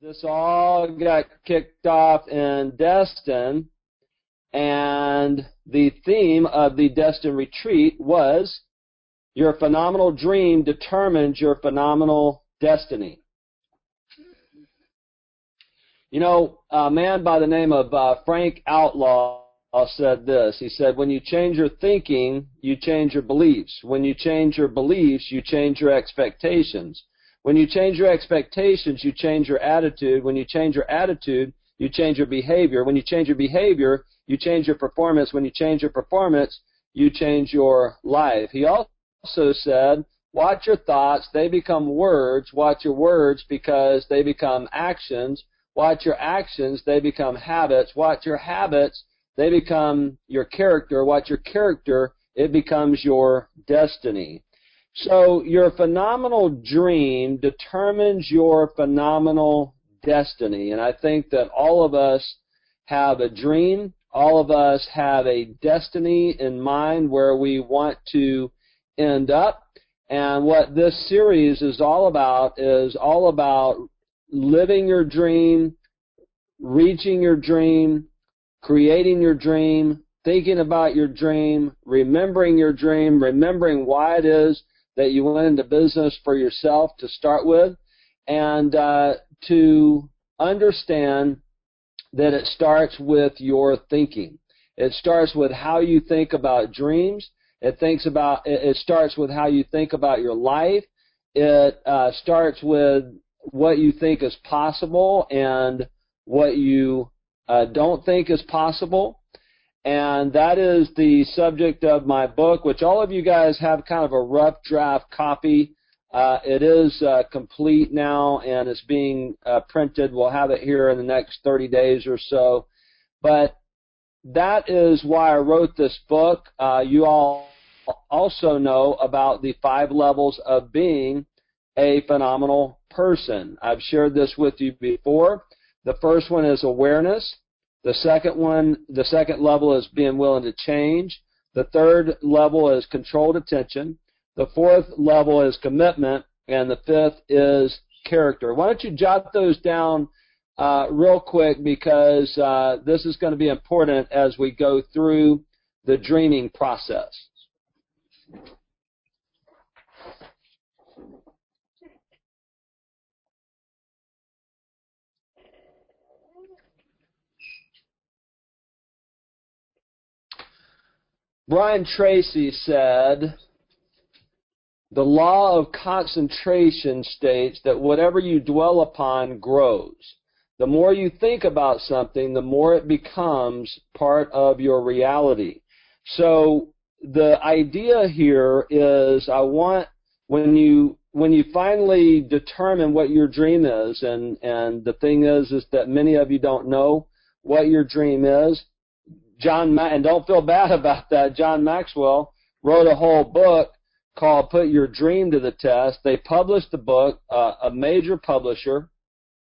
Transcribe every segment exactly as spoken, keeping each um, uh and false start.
This all got kicked off in Destin, and the theme of the Destin retreat was your phenomenal dream determines your phenomenal destiny. You know, a man by the name of uh, Frank Outlaw said this. He said, when you change your thinking, you change your beliefs. When you change your beliefs, you change your expectations. When you change your expectations, you change your attitude. When you change your attitude, you change your behavior. When you change your behavior, you change your performance. When you change your performance, you change your life. He also said, watch your thoughts. They become words. Watch your words because they become actions. Watch your actions. They become habits. Watch your habits. They become your character. Watch your character. It becomes your destiny. So your phenomenal dream determines your phenomenal destiny. And I think that all of us have a dream. All of us have a destiny in mind where we want to end up. And what this series is all about is all about living your dream, reaching your dream, creating your dream, thinking about your dream, remembering your dream, remembering why it is that you went into business for yourself to start with, and uh, to understand that it starts with your thinking. It starts with how you think about dreams. It thinks about. It starts with how you think about your life. It uh, starts with what you think is possible and what you uh, don't think is possible. And that is the subject of my book, which all of you guys have kind of a rough draft copy. Uh, it is uh, complete now, and it's being uh, printed. We'll have it here in the next thirty days or so. But that is why I wrote this book. Uh, you all also know about the five levels of being a phenomenal person. I've shared this with you before. The first one is awareness. The second one, the second level is being willing to change. The third level is controlled attention. The fourth level is commitment. And the fifth is character. Why don't you jot those down uh, real quick, because uh, this is going to be important as we go through the dreaming process. Brian Tracy said, the law of concentration states that whatever you dwell upon grows. The more you think about something, the more it becomes part of your reality. So the idea here is, I want, when you when you finally determine what your dream is, and, and the thing is, is that many of you don't know what your dream is. John, and don't feel bad about that, John Maxwell wrote a whole book called Put Your Dream to the Test. They published the book, uh, a major publisher.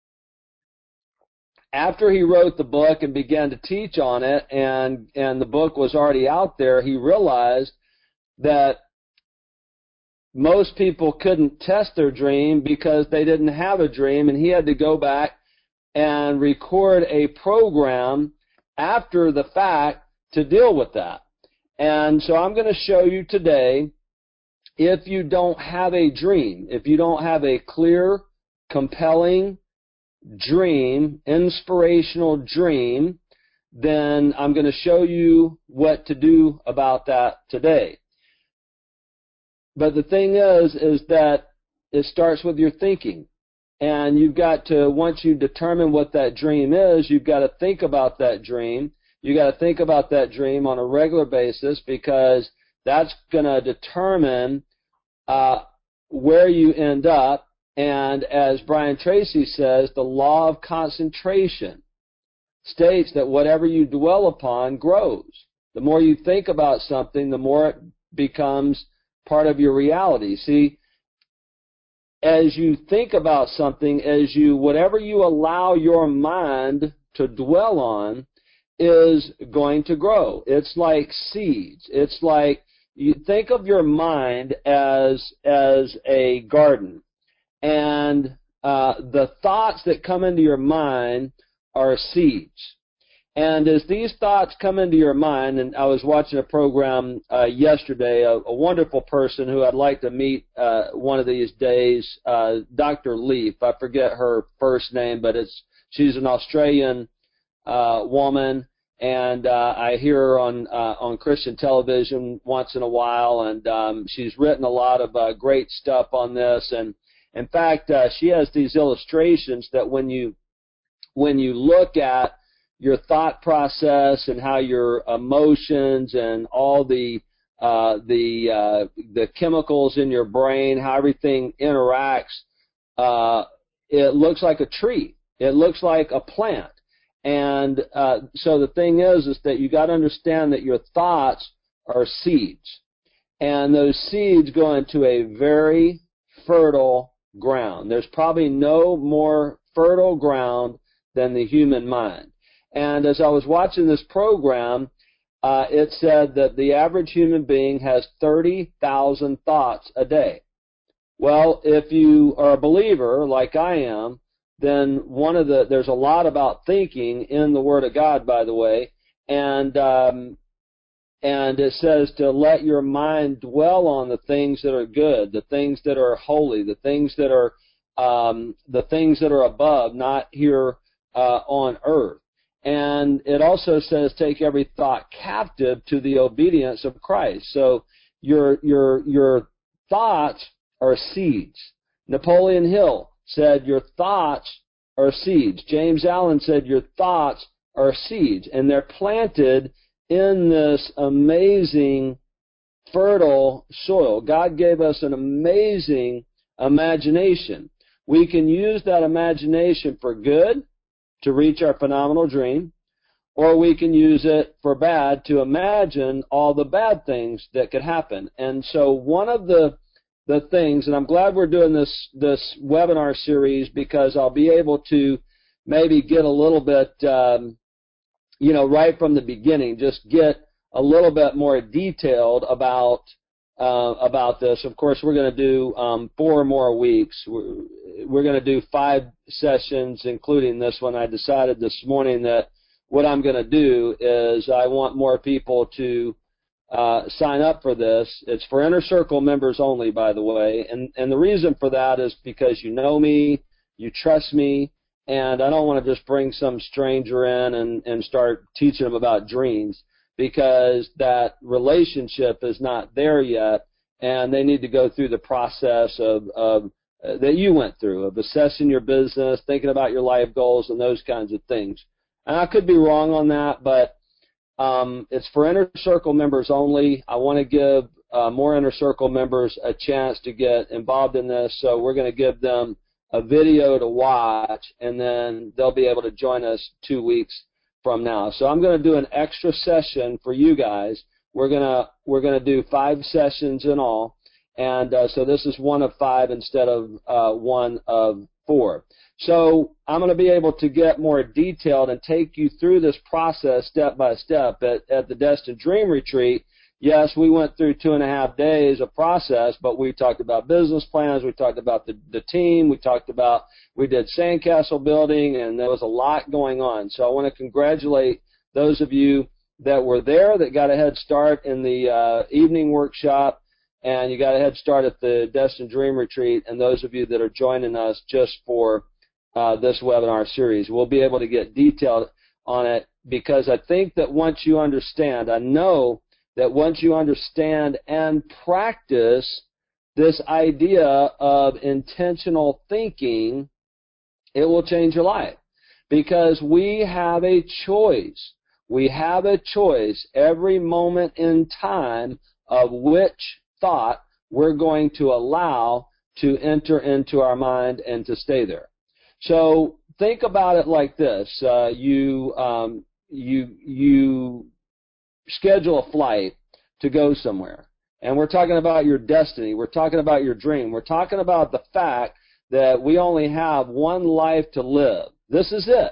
After he wrote the book and began to teach on it, and, and the book was already out there, he realized that most people couldn't test their dream because they didn't have a dream, and he had to go back and record a program after the fact to deal with that. And so I'm going to show you today, if you don't have a dream, if you don't have a clear, compelling dream, inspirational dream, then I'm going to show you what to do about that today. But the thing is, is that it starts with your thinking. And you've got to, once you determine what that dream is, you've got to think about that dream. You've got to think about that dream on a regular basis, because that's going to determine uh, where you end up. And as Brian Tracy says, the law of concentration states that whatever you dwell upon grows. The more you think about something, the more it becomes part of your reality. See, as you think about something, as you, whatever you allow your mind to dwell on is going to grow. It's like seeds. It's like, you think of your mind as, as a garden. And uh, the thoughts that come into your mind are seeds. And as these thoughts come into your mind, and I was watching a program uh, yesterday, a, a wonderful person who I'd like to meet uh, one of these days, uh, Doctor Leaf. I forget her first name, but it's she's an Australian uh, woman, and uh, I hear her on uh, on Christian television once in a while, and um, she's written a lot of uh, great stuff on this. And in fact, uh, she has these illustrations that when you when you look at your thought process and how your emotions and all the uh, the uh, the chemicals in your brain, how everything interacts, uh, it looks like a tree. It looks like a plant. And uh, so the thing is, is that you got to understand that your thoughts are seeds, and those seeds go into a very fertile ground. There's probably no more fertile ground than the human mind. And as I was watching this program, uh, it said that the average human being has thirty thousand thoughts a day. Well, if you are a believer, like I am, then one of the, there's a lot about thinking in the Word of God, by the way, and um, and it says to let your mind dwell on the things that are good, the things that are holy, the things that are um, the things that are above, not here uh, on earth. And it also says take every thought captive to the obedience of Christ. So your your your thoughts are seeds. Napoleon Hill said your thoughts are seeds. James Allen said your thoughts are seeds, and they're planted in this amazing fertile soil. God gave us an amazing imagination. We can use that imagination for good, to reach our phenomenal dream, or we can use it for bad to imagine all the bad things that could happen. And so one of the the things, and I'm glad we're doing this this webinar series, because I'll be able to maybe get a little bit, um, you know, right from the beginning, just get a little bit more detailed about uh, about this. Of course, we're going to do um, four more weeks. We're, we're going to do five sessions, including this one. I decided this morning that what I'm going to do is I want more people to uh, sign up for this. It's for Inner Circle members only, by the way. And, and the reason for that is because you know me, you trust me, and I don't want to just bring some stranger in and, and start teaching them about dreams, because that relationship is not there yet, and they need to go through the process of, of uh, that you went through, of assessing your business, thinking about your life goals, and those kinds of things. And I could be wrong on that, but um, it's for Inner Circle members only. I want to give uh, more Inner Circle members a chance to get involved in this, so we're going to give them a video to watch, and then they'll be able to join us two weeks from now. So I'm going to do an extra session for you guys. We're going to we're going to do five sessions in all, and uh, so this is one of five instead of uh, one of four. So I'm going to be able to get more detailed and take you through this process step by step. At, at the Destined Dream Retreat, yes, we went through two and a half days of process, but we talked about business plans, we talked about the, the team, we talked about, we did sandcastle building, and there was a lot going on. So I want to congratulate those of you that were there, that got a head start in the uh, evening workshop, and you got a head start at the Destined Dream Retreat, and those of you that are joining us just for uh, this webinar series. We'll be able to get detailed on it, because I think that once you understand, I know that once you understand and practice this idea of intentional thinking, it will change your life. Because we have a choice. We have a choice every moment in time of which thought we're going to allow to enter into our mind and to stay there. So think about it like this. Uh, you, um, you, you schedule a flight to go somewhere. And we're talking about your destiny. We're talking about your dream. We're talking about the fact that we only have one life to live. This is it.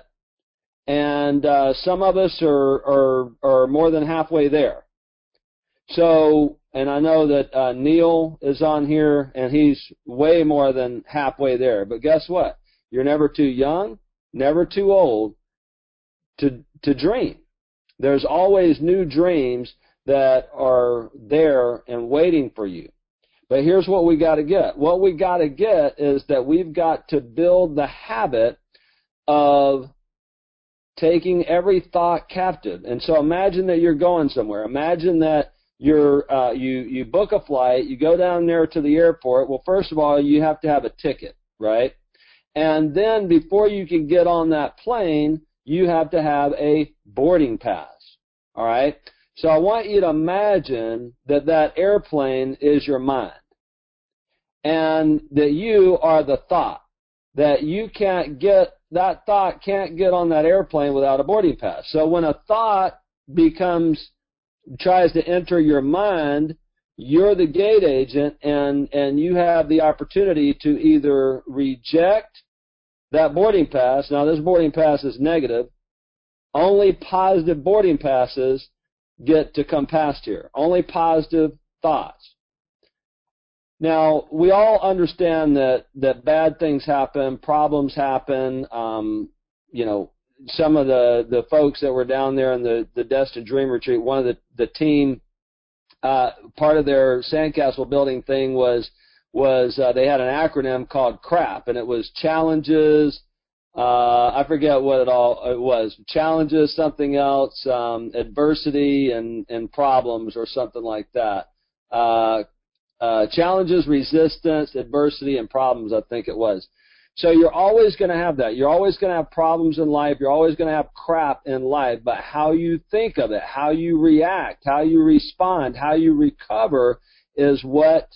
And uh, some of us are, are, are more than halfway there. So and I know that uh, Neil is on here, and he's way more than halfway there. But guess what? You're never too young, never too old to to dream. There's always new dreams that are there and waiting for you. But here's what we got to get. What we got to get is that we've got to build the habit of taking every thought captive. And so imagine that you're going somewhere. Imagine that you're uh, you you book a flight, you go down there to the airport. Well, first of all, you have to have a ticket, right? And then before you can get on that plane, you have to have a boarding pass. All right? So I want you to imagine that that airplane is your mind, and that you are the thought, that you can't get, that thought can't get on that airplane without a boarding pass. So when a thought becomes, tries to enter your mind, you're the gate agent, and, and you have the opportunity to either reject that boarding pass. Now, this boarding pass is negative. Only positive boarding passes get to come past here. Only positive thoughts. Now, we all understand that, that bad things happen, problems happen. Um, you know, some of the, the folks that were down there in the, the Destined Dream Retreat, one of the, the team, uh, part of their sandcastle building thing was, was uh, they had an acronym called CRAP, and it was challenges, Uh, I forget what it all it was. Challenges, something else, um, adversity, and, and problems, or something like that. Uh, uh, challenges, resistance, adversity, and problems, I think it was. So you're always going to have that. You're always going to have problems in life. You're always going to have crap in life. But how you think of it, how you react, how you respond, how you recover is what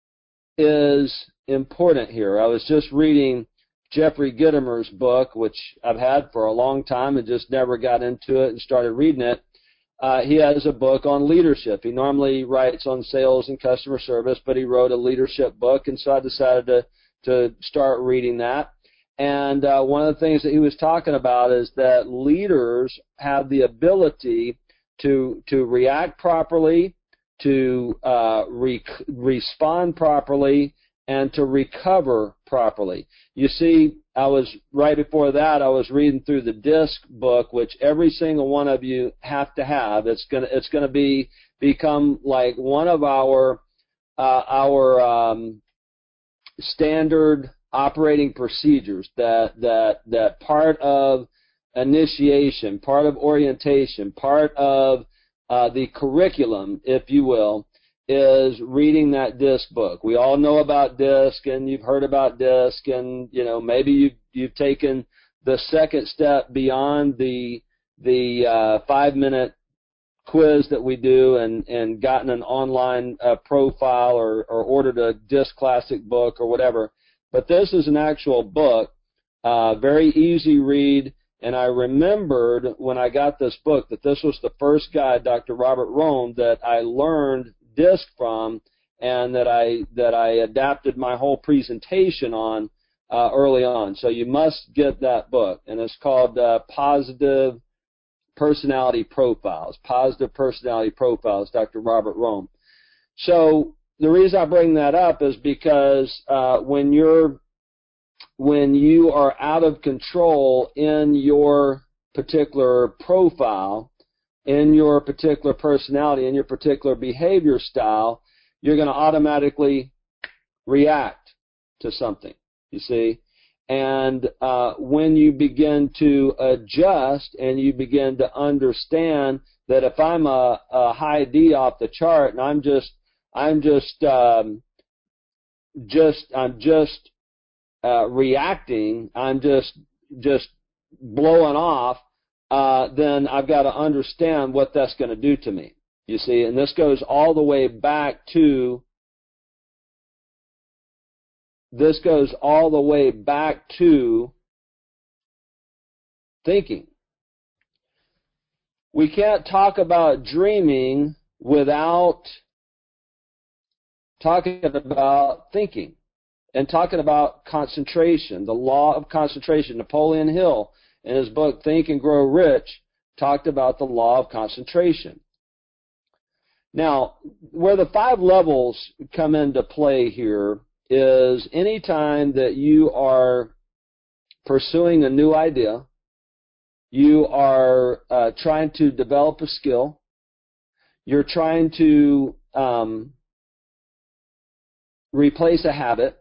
is important here. I was just reading Jeffrey Gitomer's book, which I've had for a long time and just never got into it and started reading it. Uh, he has a book on leadership. He normally writes on sales and customer service, but he wrote a leadership book, and so I decided to, to start reading that. And uh, one of the things that he was talking about is that leaders have the ability to, to react properly, to uh, re- respond properly, and to recover properly. You see, I was, right before that, I was reading through the DISC book, which every single one of you have to have. It's gonna, it's gonna be, become like one of our, uh, our, um, standard operating procedures, that, that, that part of initiation, part of orientation, part of, uh, the curriculum, if you will, is reading that DISC book. We all know about DISC, and you've heard about DISC, and you know maybe you've you've taken the second step beyond the the uh, five minute quiz that we do, and and gotten an online uh, profile, or or ordered a DISC Classic book or whatever. But this is an actual book, uh, very easy read. And I remembered when I got this book that this was the first guy, Doctor Robert Rohn, that I learned DISC from, and that I that I adapted my whole presentation on uh, early on. So you must get that book, and it's called uh, Positive Personality Profiles. Positive Personality Profiles, Doctor Robert Rohn. So the reason I bring that up is because uh, when you're when you are out of control in your particular profile, in your particular personality, in your particular behavior style, you're going to automatically react to something, you see. And uh, when you begin to adjust and you begin to understand that if I'm a, a high D off the chart and I'm just, I'm just, um, just, I'm just uh, reacting, I'm just, just blowing off, Uh, then I've got to understand what that's going to do to me, you see. And this goes all the way back to, this goes all the way back to thinking. We can't talk about dreaming without talking about thinking and talking about concentration, the law of concentration. Napoleon Hill, in his book Think and Grow Rich, talked about the law of concentration. Now, where the five levels come into play here is any time that you are pursuing a new idea, you are uh, trying to develop a skill, you're trying to um, replace a habit,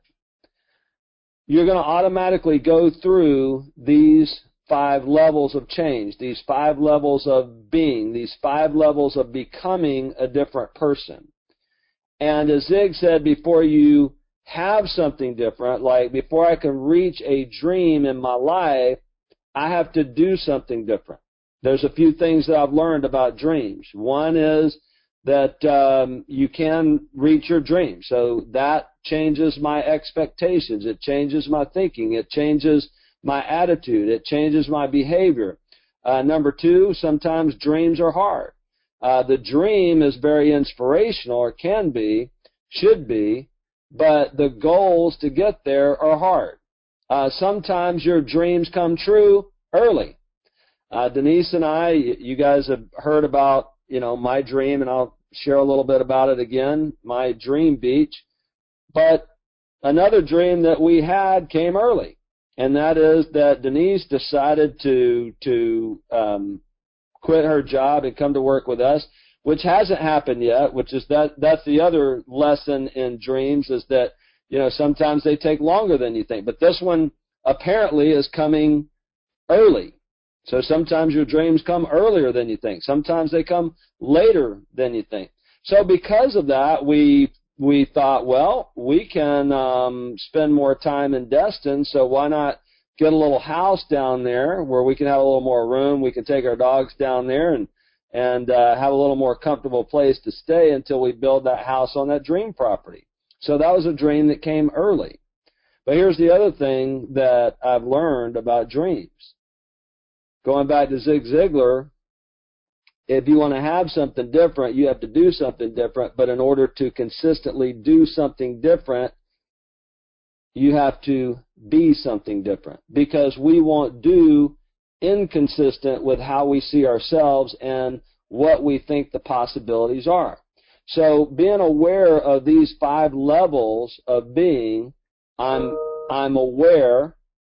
you're going to automatically go through these five levels of change, these five levels of being, these five levels of becoming a different person. And as Zig said, before you have something different, like before I can reach a dream in my life, I have to do something different. There's a few things that I've learned about dreams. One is that um, you can reach your dream. So that changes my expectations. It changes my thinking. It changes my attitude. It changes my behavior. Uh, number two, sometimes dreams are hard. Uh, the dream is very inspirational, or can be, should be, but the goals to get there are hard. Uh, sometimes your dreams come true early. Uh, Denise and I, you guys have heard about, you know, my dream, and I'll share a little bit about it again, my dream beach. But another dream that we had came early, and that is that Denise decided to to um, quit her job and come to work with us, which hasn't happened yet. Which is that that's the other lesson in dreams, is that, you know, sometimes they take longer than you think. But this one apparently is coming early. So sometimes your dreams come earlier than you think. Sometimes they come later than you think. So because of that, we we thought, well, we can um, spend more time in Destin, so why not get a little house down there where we can have a little more room. We can take our dogs down there and and uh, have a little more comfortable place to stay until we build that house on that dream property. So that was a dream that came early. But here's the other thing that I've learned about dreams. Going back to Zig Ziglar, if you want to have something different, you have to do something different. But in order to consistently do something different, you have to be something different, because we won't do inconsistent with how we see ourselves and what we think the possibilities are. So being aware of these five levels of being, I'm, I'm aware,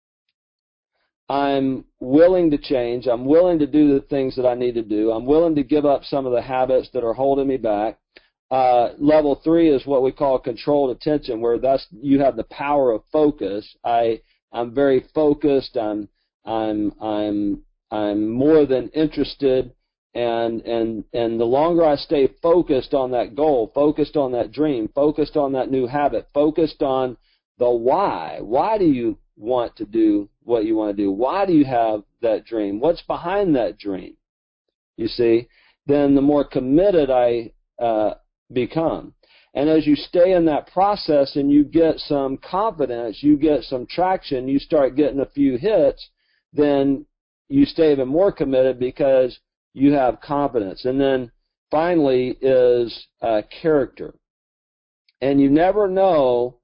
I'm willing to change, I'm willing to do the things that I need to do, I'm willing to give up some of the habits that are holding me back. Uh, level three is what we call controlled attention, where that's, you have the power of focus. I, I'm very focused, I'm, I'm, I'm, I'm more than interested, and, and, and the longer I stay focused on that goal, focused on that dream, focused on that new habit, focused on the why. Why do you want to do what you want to do? Why do you have that dream? What's behind that dream? You see, then the more committed I uh, become. And as you stay in that process and you get some confidence, you get some traction, you start getting a few hits, then you stay even more committed because you have confidence. And then finally is uh, character. And you never know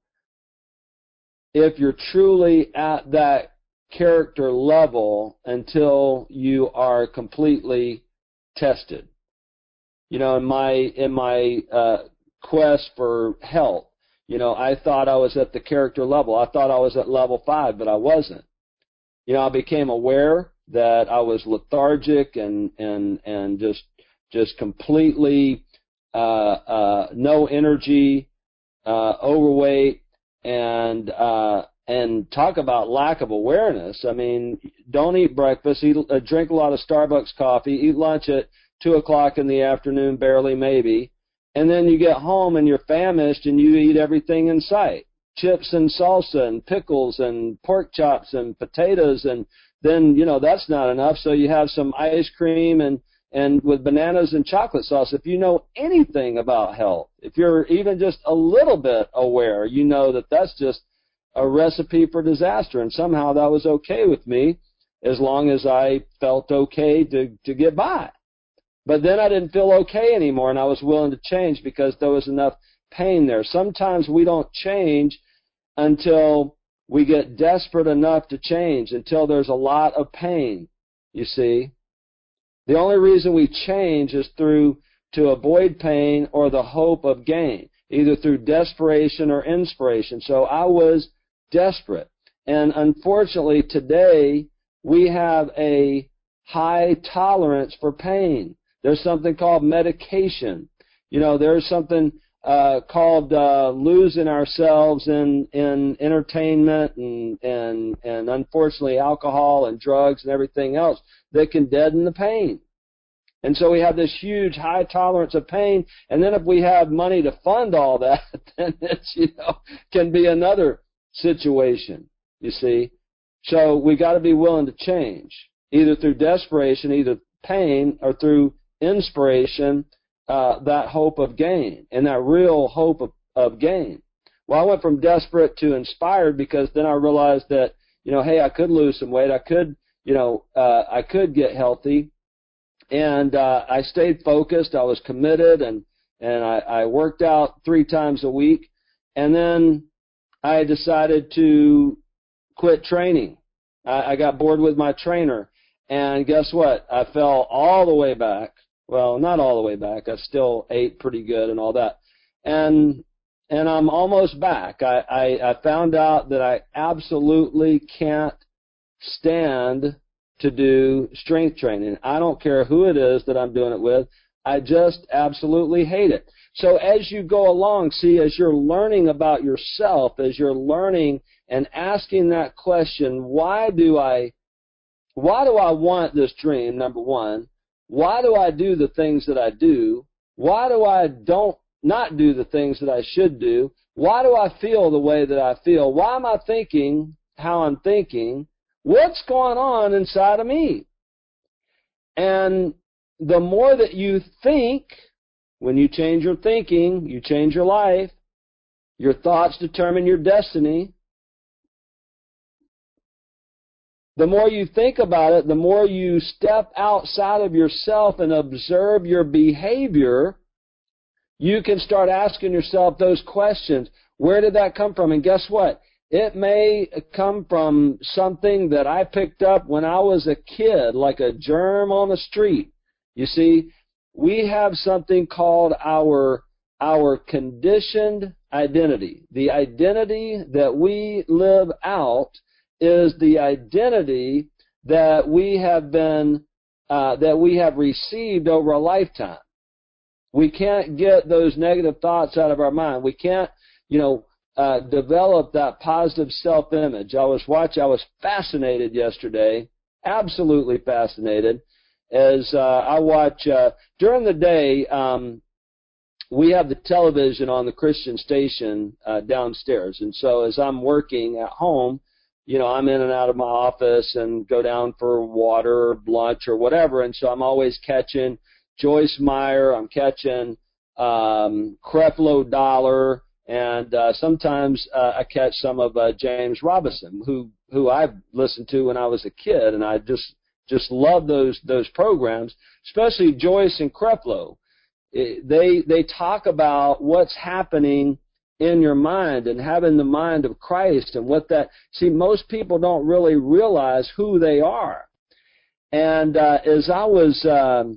if you're truly at that character level until you are completely tested. You know, in my in my uh, quest for health, you know, I thought I was at the character level. I thought I was at level five, but I wasn't. You know, I became aware that I was lethargic and and and just just completely uh, uh, no energy, uh, overweight, and uh, and talk about lack of awareness. I mean, don't eat breakfast, eat, uh, drink a lot of Starbucks coffee, eat lunch at two o'clock in the afternoon, barely, maybe, and then you get home and you're famished and you eat everything in sight. Chips and salsa and pickles and pork chops and potatoes, and then, you know, that's not enough, so you have some ice cream and, and with bananas and chocolate sauce. If you know anything about health, if you're even just a little bit aware, you know that that's just a recipe for disaster, and somehow that was okay with me as long as I felt okay to, to get by. But then I didn't feel okay anymore, and I was willing to change because there was enough pain there. Sometimes we don't change until we get desperate enough to change, until there's a lot of pain, you see. The only reason we change is through to avoid pain or the hope of gain, either through desperation or inspiration. So I was desperate. And unfortunately, today, we have a high tolerance for pain. There's something called medication. You know, there's something uh, called uh, losing ourselves in, in entertainment and, and, and unfortunately alcohol and drugs and everything else that can deaden the pain. And so we have this huge high tolerance of pain, and then if we have money to fund all that, then it's, you know, can be another situation, you see. So we got to be willing to change, either through desperation, either pain, or through inspiration, uh, that hope of gain, and that real hope of, of gain. Well, I went from desperate to inspired because then I realized that, you know, hey, I could lose some weight. I could, you know, uh, I could get healthy. And uh, I stayed focused. I was committed, and, and I, I worked out three times a week. And then I decided to quit training. I, I got bored with my trainer. And guess what? I fell all the way back. Well, not all the way back. I still ate pretty good and all that. And and I'm almost back. I, I, I found out that I absolutely can't stand to do strength training. I don't care who it is that I'm doing it with. I just absolutely hate it. So as you go along, see, as you're learning about yourself, as you're learning and asking that question, why do I, why do I want this dream, number one? Why do I do the things that I do? Why do I don't not do the things that I should do? Why do I feel the way that I feel? Why am I thinking how I'm thinking? What's going on inside of me? And the more that you think, when you change your thinking, you change your life. Your thoughts determine your destiny. The more you think about it, the more you step outside of yourself and observe your behavior, you can start asking yourself those questions. Where did that come from? And guess what? It may come from something that I picked up when I was a kid, like a germ on the street. You see, we have something called our, our conditioned identity. The identity that we live out is the identity that we have been, uh, that we have received over a lifetime. We can't get those negative thoughts out of our mind. We can't, you know, uh, develop that positive self-image. I was watching, I was fascinated yesterday, absolutely fascinated, as uh, I watch, uh, during the day, um, we have the television on the Christian station uh, downstairs. And so as I'm working at home, you know, I'm in and out of my office and go down for water or lunch or whatever. And so I'm always catching Joyce Meyer, I'm catching um, Creflo Dollar, and uh, sometimes uh, I catch some of uh, James Robinson, who who I listened to when I was a kid, and I just just love those those programs, especially Joyce and Creflo. It, they they talk about what's happening in your mind and having the mind of Christ and what that. See, most people don't really realize who they are. And uh, as I was um,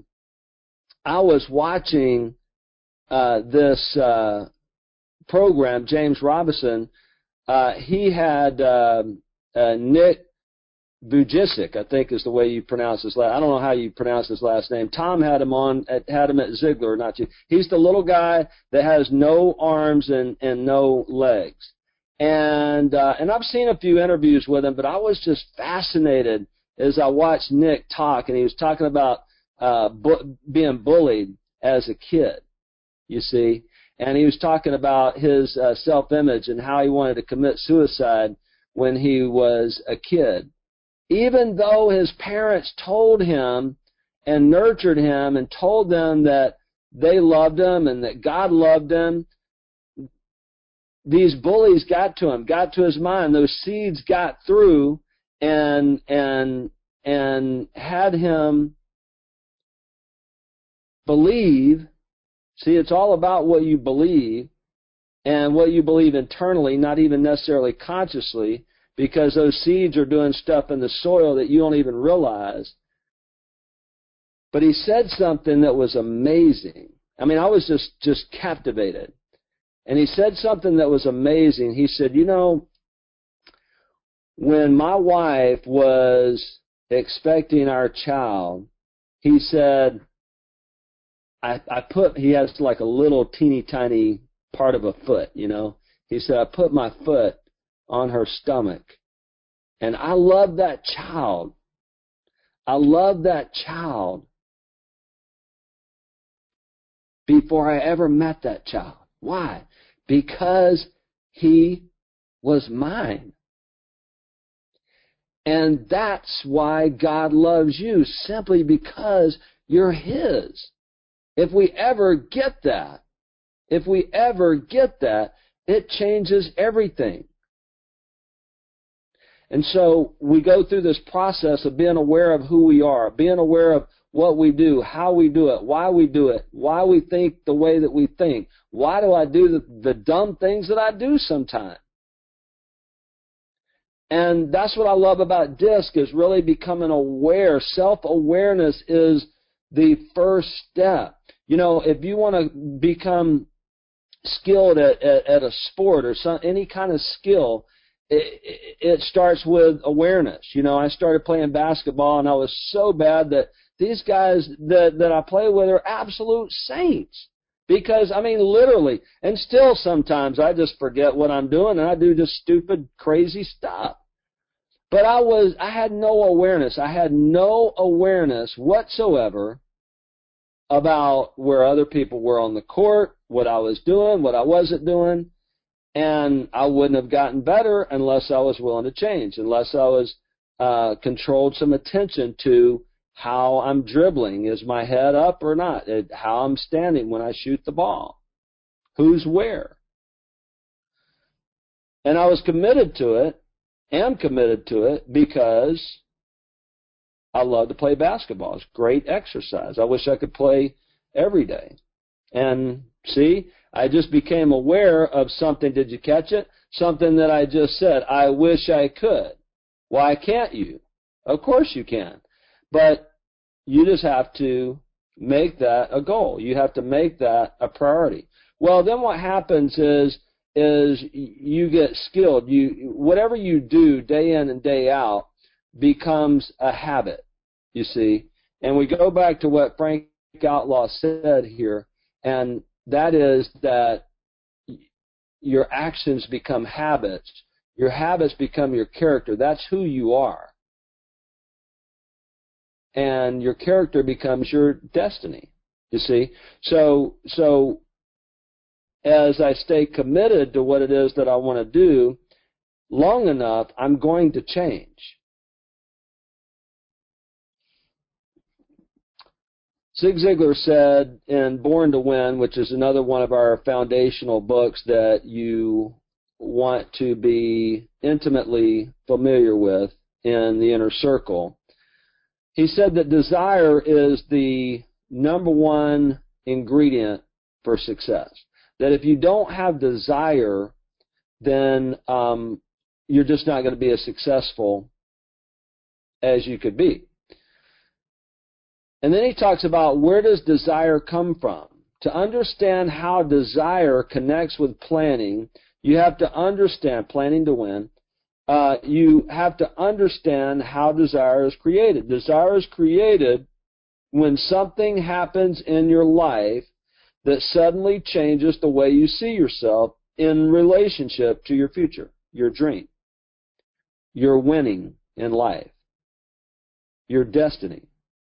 I was watching uh, this uh, program, James Robinson, uh, he had uh, uh, Nick Vujicic, I think is the way you pronounce his last. I don't know how you pronounce his last name. Tom had him on, at, had him at Ziegler, not you. He's the little guy that has no arms and, and no legs. And uh, and I've seen a few interviews with him, but I was just fascinated as I watched Nick talk, and he was talking about uh, bu- being bullied as a kid, you see. And he was talking about his uh, self-image and how he wanted to commit suicide when he was a kid. Even though his parents told him and nurtured him and told them that they loved him and that God loved him, these bullies got to him, got to his mind. Those seeds got through and and and had him believe. See, it's all about what you believe and what you believe internally, not even necessarily consciously, because those seeds are doing stuff in the soil that you don't even realize. But he said something that was amazing. I mean, I was just, just captivated. And he said something that was amazing. He said, you know, when my wife was expecting our child, he said, I, I put, he has like a little teeny tiny part of a foot, you know. He said, I put my foot on her stomach. And I love that child. I love that child before I ever met that child. Why? Because he was mine. And that's why God loves you, simply because you're His. If we ever get that, if we ever get that, it changes everything. And so we go through this process of being aware of who we are, being aware of what we do, how we do it, why we do it, why we think the way that we think. Why do I do the, the dumb things that I do sometimes? And that's what I love about DISC, is really becoming aware. Self-awareness is the first step. You know, if you want to become skilled at, at, at a sport or some, any kind of skill, it, it starts with awareness. You know, I started playing basketball, and I was so bad that these guys that, that I play with are absolute saints. Because, I mean, literally, and still sometimes I just forget what I'm doing, and I do just stupid, crazy stuff. But I was, I had no awareness. I had no awareness whatsoever about where other people were on the court, what I was doing, what I wasn't doing, and I wouldn't have gotten better unless I was willing to change, unless I was uh, controlled some attention to how I'm dribbling. Is my head up or not? How I'm standing when I shoot the ball. Who's where? And I was committed to it, am committed to it, because I love to play basketball. It's great exercise. I wish I could play every day. And see, I just became aware of something. Did you catch it? Something that I just said. I wish I could. Why can't you? Of course you can. But you just have to make that a goal. You have to make that a priority. Well, then what happens is is you get skilled. You whatever you do day in and day out becomes a habit, you see. And we go back to what Frank Outlaw said here, and that is that your actions become habits. Your habits become your character. That's who you are. And your character becomes your destiny, you see. So, so as I stay committed to what it is that I want to do long enough, I'm going to change. Zig Ziglar said in Born to Win, which is another one of our foundational books that you want to be intimately familiar with in the inner circle, he said that desire is the number one ingredient for success. That if you don't have desire, then um, you're just not going to be as successful as you could be. And then he talks about, where does desire come from? To understand how desire connects with planning, you have to understand, planning to win, uh, you have to understand how desire is created. Desire is created when something happens in your life that suddenly changes the way you see yourself in relationship to your future, your dream, your winning in life, your destiny.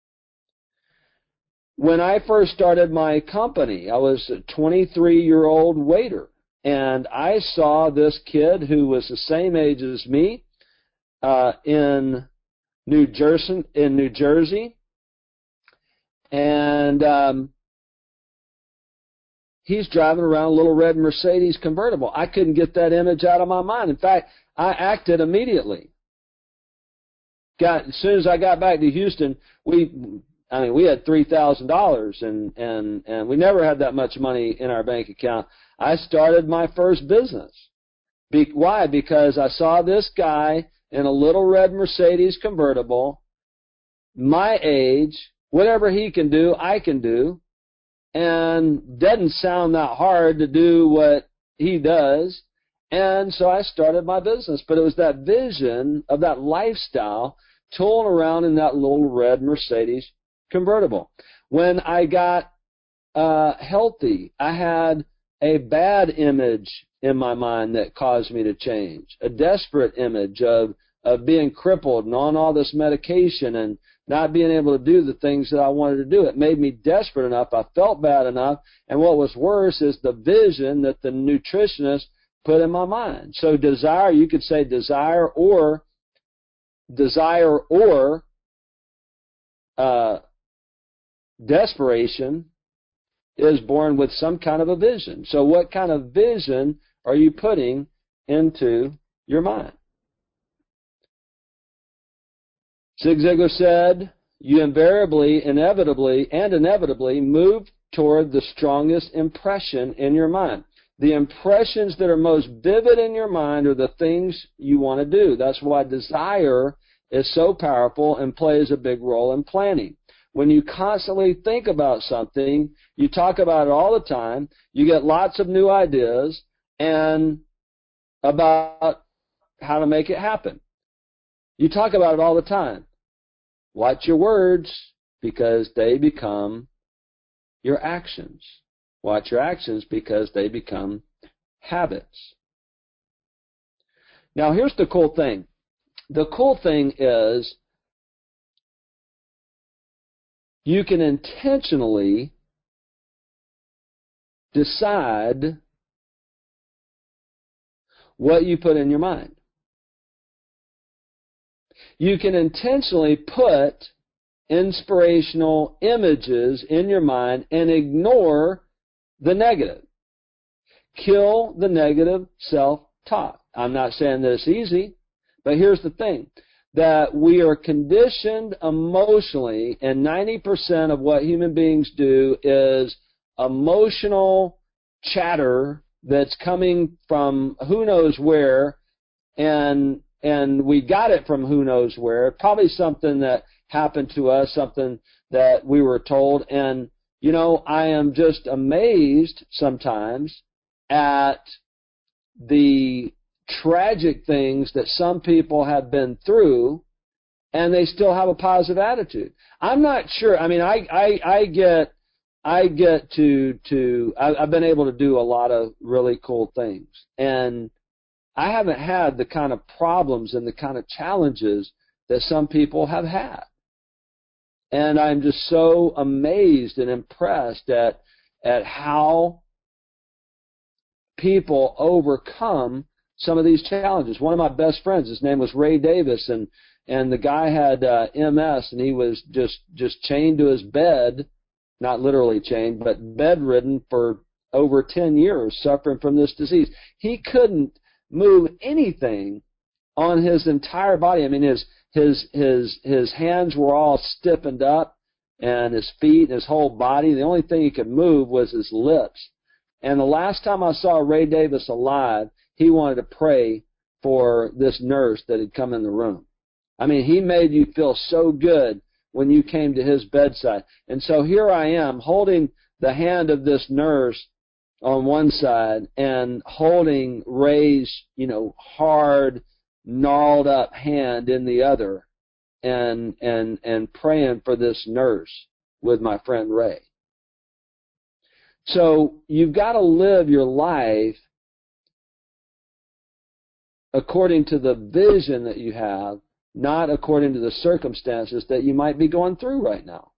When I first started my company, I was a twenty-three-year-old waiter, and I saw this kid who was the same age as me uh, in New Jersey, in New Jersey, and um, he's driving around a little red Mercedes convertible. I couldn't get that image out of my mind. In fact, I acted immediately. Got as soon as I got back to Houston, we. I mean, we had three thousand dollars, and, and, and we never had that much money in our bank account. I started my first business. Be, why? Because I saw this guy in a little red Mercedes convertible, my age, whatever he can do, I can do. and doesn't sound that hard to do what he does. And so I started my business. But it was that vision of that lifestyle, tooling around in that little red Mercedes convertible. When I got uh, healthy, I had a bad image in my mind that caused me to change, a desperate image of, of being crippled and on all this medication and not being able to do the things that I wanted to do. It made me desperate enough. I felt bad enough. And what was worse is the vision that the nutritionist put in my mind. So desire, you could say desire or desire or uh, desperation is born with some kind of a vision. So what kind of vision are you putting into your mind? Zig Ziglar said, you invariably, inevitably, and inevitably move toward the strongest impression in your mind. The impressions that are most vivid in your mind are the things you want to do. That's why desire is so powerful and plays a big role in planning. When you constantly think about something, you talk about it all the time, you get lots of new ideas and about how to make it happen. You talk about it all the time. Watch your words because they become your actions. Watch your actions because they become habits. Now here's the cool thing. The cool thing is you can intentionally decide what you put in your mind. You can intentionally put inspirational images in your mind and ignore the negative. Kill the negative self-talk. I'm not saying that it's easy, but here's the thing, that we are conditioned emotionally, and ninety percent of what human beings do is emotional chatter that's coming from who knows where, and and we got it from who knows where. Probably something that happened to us, something that we were told. And, you know, I am just amazed sometimes at the tragic things that some people have been through, and they still have a positive attitude. I'm not sure. I mean, I, I, I get, I get to, to, I've been able to do a lot of really cool things. And I haven't had the kind of problems and the kind of challenges that some people have had. And I'm just so amazed and impressed at, at how people overcome some of these challenges. One of my best friends, his name was Ray Davis, and, and the guy had uh, M S, and he was just, just chained to his bed, not literally chained, but bedridden for over ten years, suffering from this disease. He couldn't move anything on his entire body. I mean, his his his his hands were all stiffened up, and his feet and his whole body. The only thing he could move was his lips. And the last time I saw Ray Davis alive, he wanted to pray for this nurse that had come in the room. I mean, he made you feel so good when you came to his bedside. And so here I am holding the hand of this nurse on one side and holding Ray's, you know, hard, gnarled up hand in the other, and and and praying for this nurse with my friend Ray. So you've got to live your life according to the vision that you have, not according to the circumstances that you might be going through right now.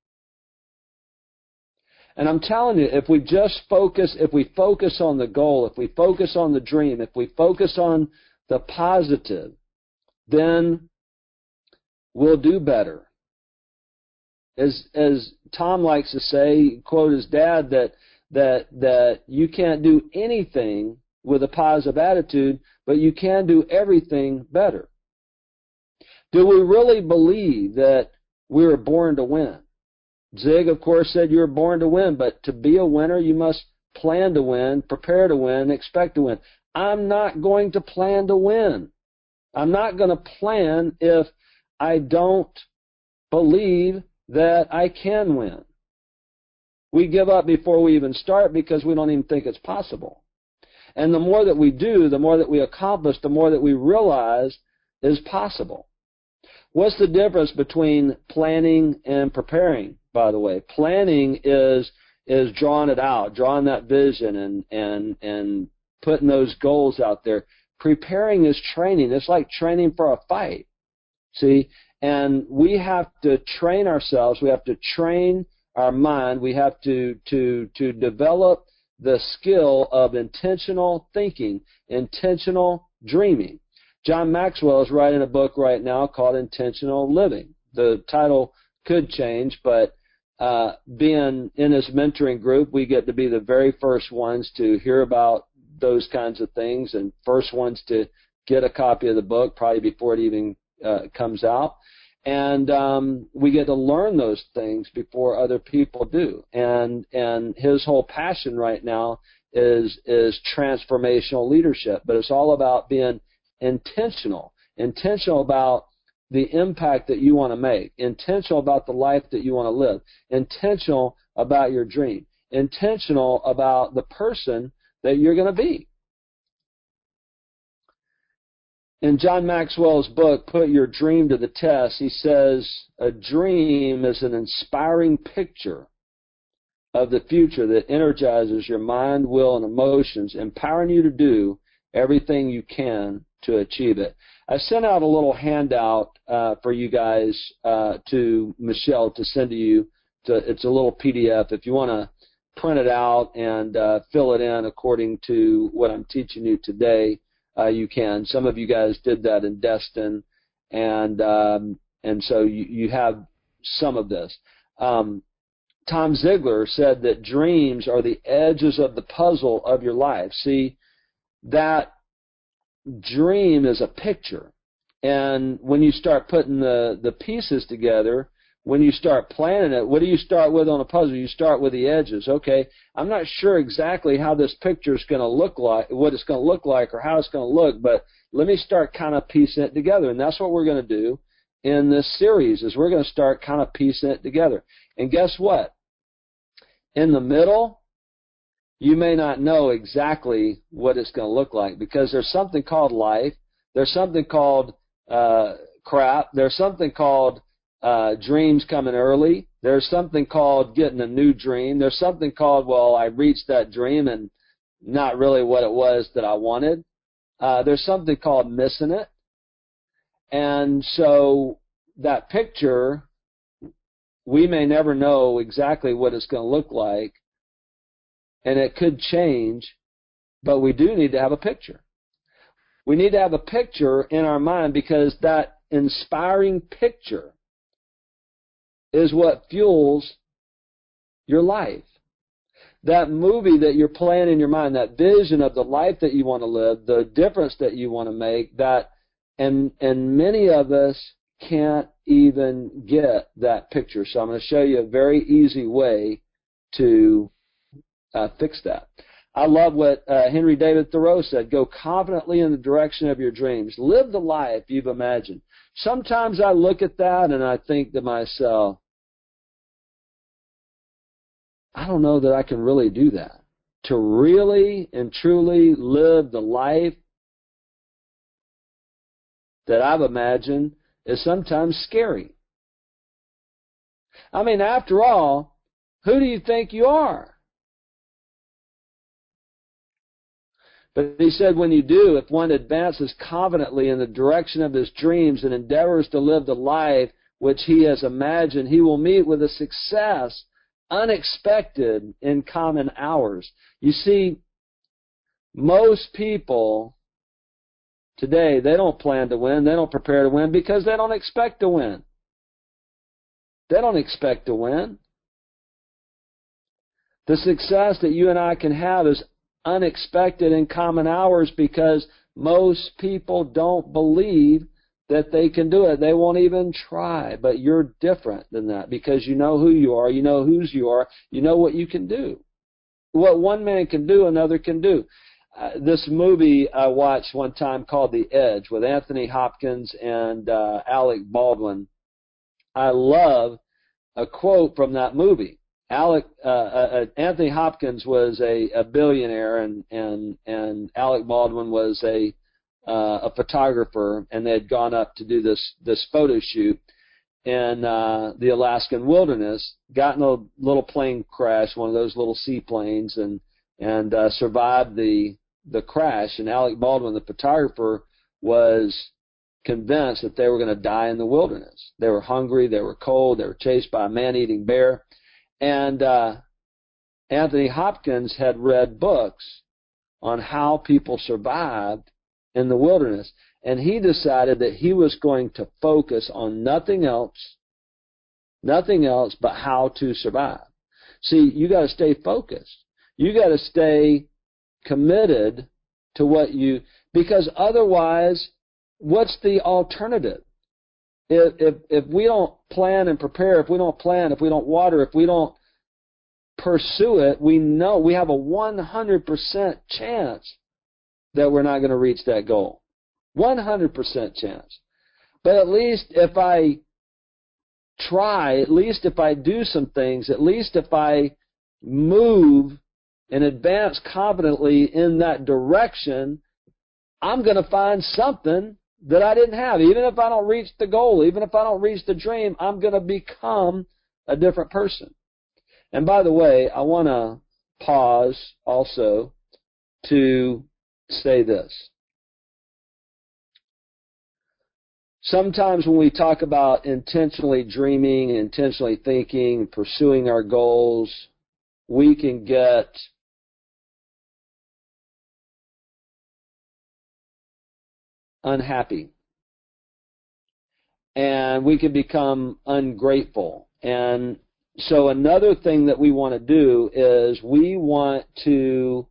And I'm telling you, if we just focus, if we focus on the goal, if we focus on the dream, if we focus on the positive, then we'll do better. As as Tom likes to say, quote his dad, that that that you can't do anything with a positive attitude, but you can do everything better. Do we really believe that we were born to win? Zig, of course, said you were born to win, but to be a winner, you must plan to win, prepare to win, expect to win. I'm not going to plan to win. I'm not going to plan if I don't believe that I can win. We give up before we even start because we don't even think it's possible. And the more that we do, the more that we accomplish, the more that we realize is possible. What's the difference between planning and preparing, by the way? Planning is is drawing it out, drawing that vision and and and putting those goals out there. Preparing is training. It's like training for a fight. See? And we have to train ourselves. We have to train our mind. We have to to to develop the skill of intentional thinking, intentional dreaming. John Maxwell is writing a book right now called Intentional Living. The title could change, but uh, being in his mentoring group, we get to be the very first ones to hear about those kinds of things and first ones to get a copy of the book probably before it even uh, comes out. And um, we get to learn those things before other people do. And and his whole passion right now is is transformational leadership. But it's all about being intentional, intentional about the impact that you want to make, intentional about the life that you want to live, intentional about your dream, intentional about the person that you're going to be. In John Maxwell's book, Put Your Dream to the Test, he says, a dream is an inspiring picture of the future that energizes your mind, will, and emotions, empowering you to do everything you can to achieve it. I sent out a little handout uh, for you guys uh, to Michelle to send to you. To, it's a little P D F. If you want to print it out and uh, fill it in according to what I'm teaching you today, uh, you can. Some of you guys did that in Destin, and um, and so you, you have some of this. Um, Tom Ziegler said that dreams are the edges of the puzzle of your life. See, that dream is a picture, and when you start putting the, the pieces together, when you start planning it, what do you start with on a puzzle? You start with the edges. Okay, I'm not sure exactly how this picture is going to look like, what it's going to look like, or how it's going to look, but let me start kind of piecing it together, and that's what we're going to do in this series, is we're going to start kind of piecing it together. And guess what? In the middle, you may not know exactly what it's going to look like, because there's something called life. There's something called uh, crap. There's something called uh, dreams coming early. There's something called getting a new dream. There's something called, well, I reached that dream and not really what it was that I wanted. Uh, there's something called missing it. And so that picture, we may never know exactly what it's going to look like, and it could change, but we do need to have a picture. We need to have a picture in our mind, because that inspiring picture is what fuels your life. That movie that you're playing in your mind, that vision of the life that you want to live, the difference that you want to make, that, and and many of us can't even get that picture. So I'm going to show you a very easy way to Uh, fix that. I love what uh, Henry David Thoreau said. Go confidently in the direction of your dreams. Live the life you've imagined. Sometimes I look at that and I think to myself, I don't know that I can really do that. To really and truly live the life that I've imagined is sometimes scary. I mean, after all, who do you think you are? But he said, when you do, if one advances confidently in the direction of his dreams and endeavors to live the life which he has imagined, he will meet with a success unexpected in common hours. You see, most people today, they don't plan to win, they don't prepare to win, because they don't expect to win. They don't expect to win. The success that you and I can have is unexpected in common hours, because most people don't believe that they can do it. They won't even try. But you're different than that, because you know who you are, you know whose you are, you know what you can do. What one man can do, another can do. Uh, this movie I watched one time called The Edge with Anthony Hopkins and uh, Alec Baldwin. I love a quote from that movie. Alec uh, uh, Anthony Hopkins was a, a billionaire, and and and Alec Baldwin was a uh, a photographer, and they had gone up to do this this photo shoot in uh, the Alaskan wilderness. Got in a little plane crash, one of those little seaplanes, and and uh, survived the the crash. And Alec Baldwin, the photographer, was convinced that they were going to die in the wilderness. They were hungry, they were cold, they were chased by a man-eating bear. And uh, Anthony Hopkins had read books on how people survived in the wilderness. And he decided that he was going to focus on nothing else, nothing else but how to survive. See, you got to stay focused. You got to stay committed to what you, because otherwise, what's the alternative? If, if if we don't plan and prepare, if we don't plan, if we don't water, if we don't pursue it, we know we have a one hundred percent chance that we're not going to reach that goal. one hundred percent chance. But at least if I try, at least if I do some things, at least if I move and advance confidently in that direction, I'm going to find something that I didn't have. Even if I don't reach the goal, even if I don't reach the dream, I'm going to become a different person. And by the way, I want to pause also to say this. Sometimes when we talk about intentionally dreaming, intentionally thinking, pursuing our goals, we can get unhappy. And we can become ungrateful. And so another thing that we want to do is we want to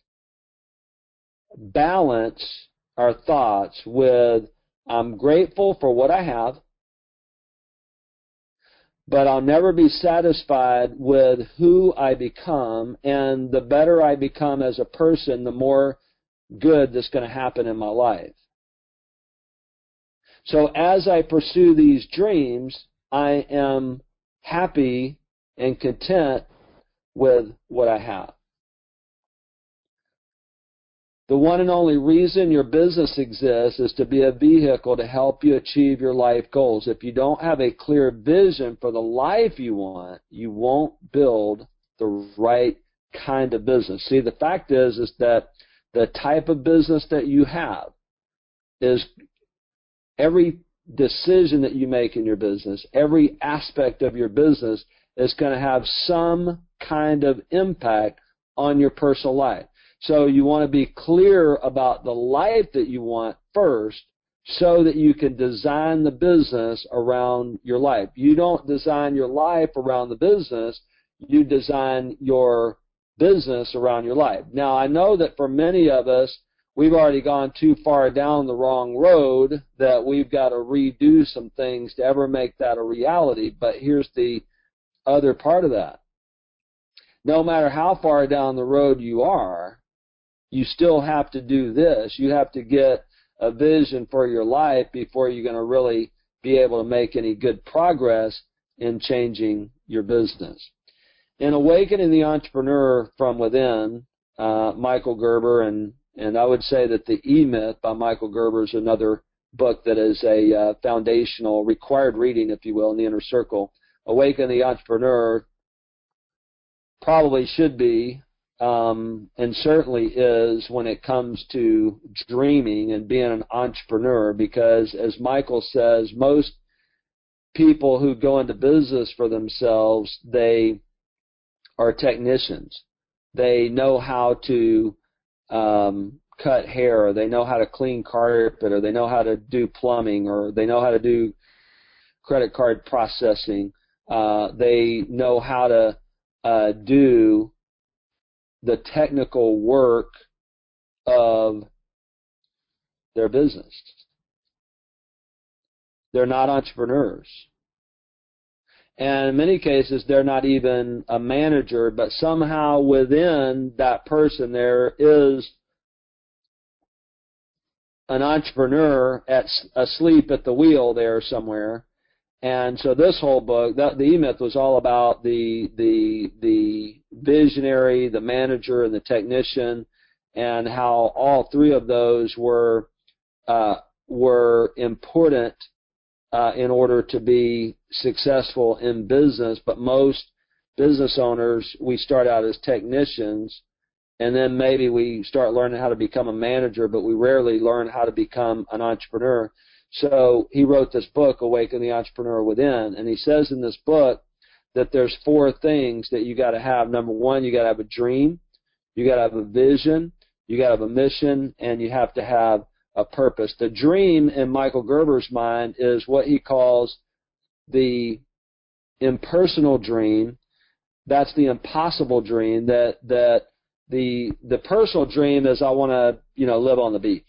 balance our thoughts with, I'm grateful for what I have, but I'll never be satisfied with who I become, and the better I become as a person, the more good that's going to happen in my life. So as I pursue these dreams, I am happy and content with what I have. The one and only reason your business exists is to be a vehicle to help you achieve your life goals. If you don't have a clear vision for the life you want, you won't build the right kind of business. See, the fact is, is that the type of business that you have is every decision that you make in your business, every aspect of your business is going to have some kind of impact on your personal life. So you want to be clear about the life that you want first so that you can design the business around your life. You don't design your life around the business, you design your business around your life. Now, I know that for many of us, we've already gone too far down the wrong road that we've got to redo some things to ever make that a reality. But here's the other part of that. No matter how far down the road you are, you still have to do this. You have to get a vision for your life before you're going to really be able to make any good progress in changing your business. In Awakening the Entrepreneur from Within, uh, Michael Gerber, and, and I would say that the E-Myth by Michael Gerber is another book that is a uh, foundational, required reading, if you will, in the inner circle. Awaken the Entrepreneur probably should be, um, and certainly is when it comes to dreaming and being an entrepreneur, because as Michael says, most people who go into business for themselves, they are technicians. They know how to um, cut hair, or they know how to clean carpet, or they know how to do plumbing, or they know how to do credit card processing. Uh, they know how to uh, do the technical work of their business. They're not entrepreneurs. And in many cases, they're not even a manager, but somehow within that person there is an entrepreneur at, asleep at the wheel there somewhere, And so this whole book, that, the E-Myth was all about the the the visionary, the manager, and the technician, and how all three of those were uh, were important uh, in order to be successful in business. But most business owners, we start out as technicians, and then maybe we start learning how to become a manager, but we rarely learn how to become an entrepreneur. So he wrote this book, Awaken the Entrepreneur Within, and he says in this book that there's four things that you got to have. Number one, you got to have a dream, you got to have a vision, you got to have a mission, and you have to have a purpose. The dream in Michael Gerber's mind is what he calls the impersonal dream. That's the impossible dream. That that the the personal dream is I want to you know live on the beach.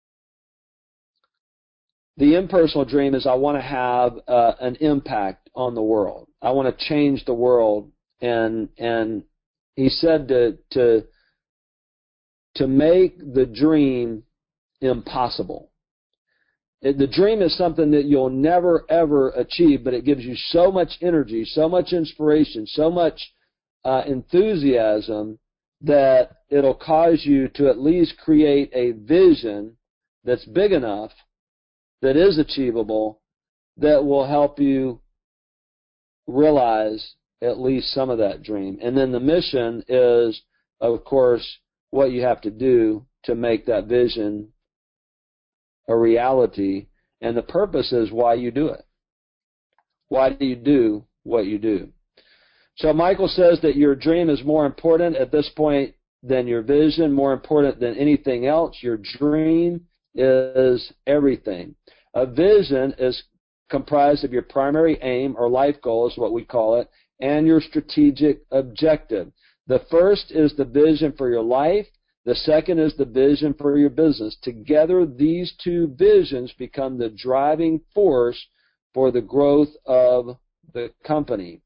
The impersonal dream is I want to have uh, an impact on the world. I want to change the world. And and he said to to to make the dream impossible. It, the dream is something that you'll never ever achieve, but it gives you so much energy, so much inspiration, so much uh, enthusiasm that it'll cause you to at least create a vision that's big enough, that is achievable, that will help you realize at least some of that dream. And then the mission is, of course, what you have to do to make that vision a reality. And the purpose is why you do it. Why do you do what you do? So Michael says that your dream is more important at this point than your vision, more important than anything else. Your dream is everything. A vision is comprised of your primary aim or life goal is what we call it, and your strategic objective. The first is the vision for your life. The second is the vision for your business. Together, these two visions become the driving force for the growth of the company.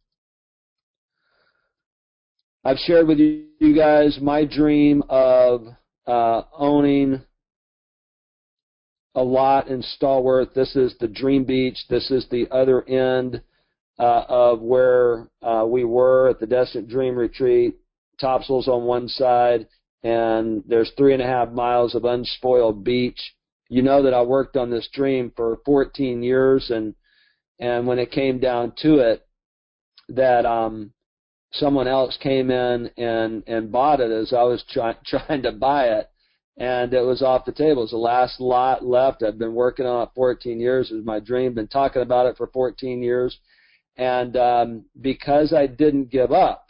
I've shared with you guys my dream of uh, owning a lot in Stallworth. This is the Dream Beach. This is the other end uh, of where uh, we were at the Destined Dream Retreat. Topsail's on one side, and there's three and a half miles of unspoiled beach. You know that I worked on this dream for fourteen years, and and when it came down to it, that um, someone else came in and, and bought it as I was try, trying to buy it. And it was off the table. It was the last lot left. I've been working on it fourteen years. It was my dream. Been talking about it for fourteen years. And um, because I didn't give up,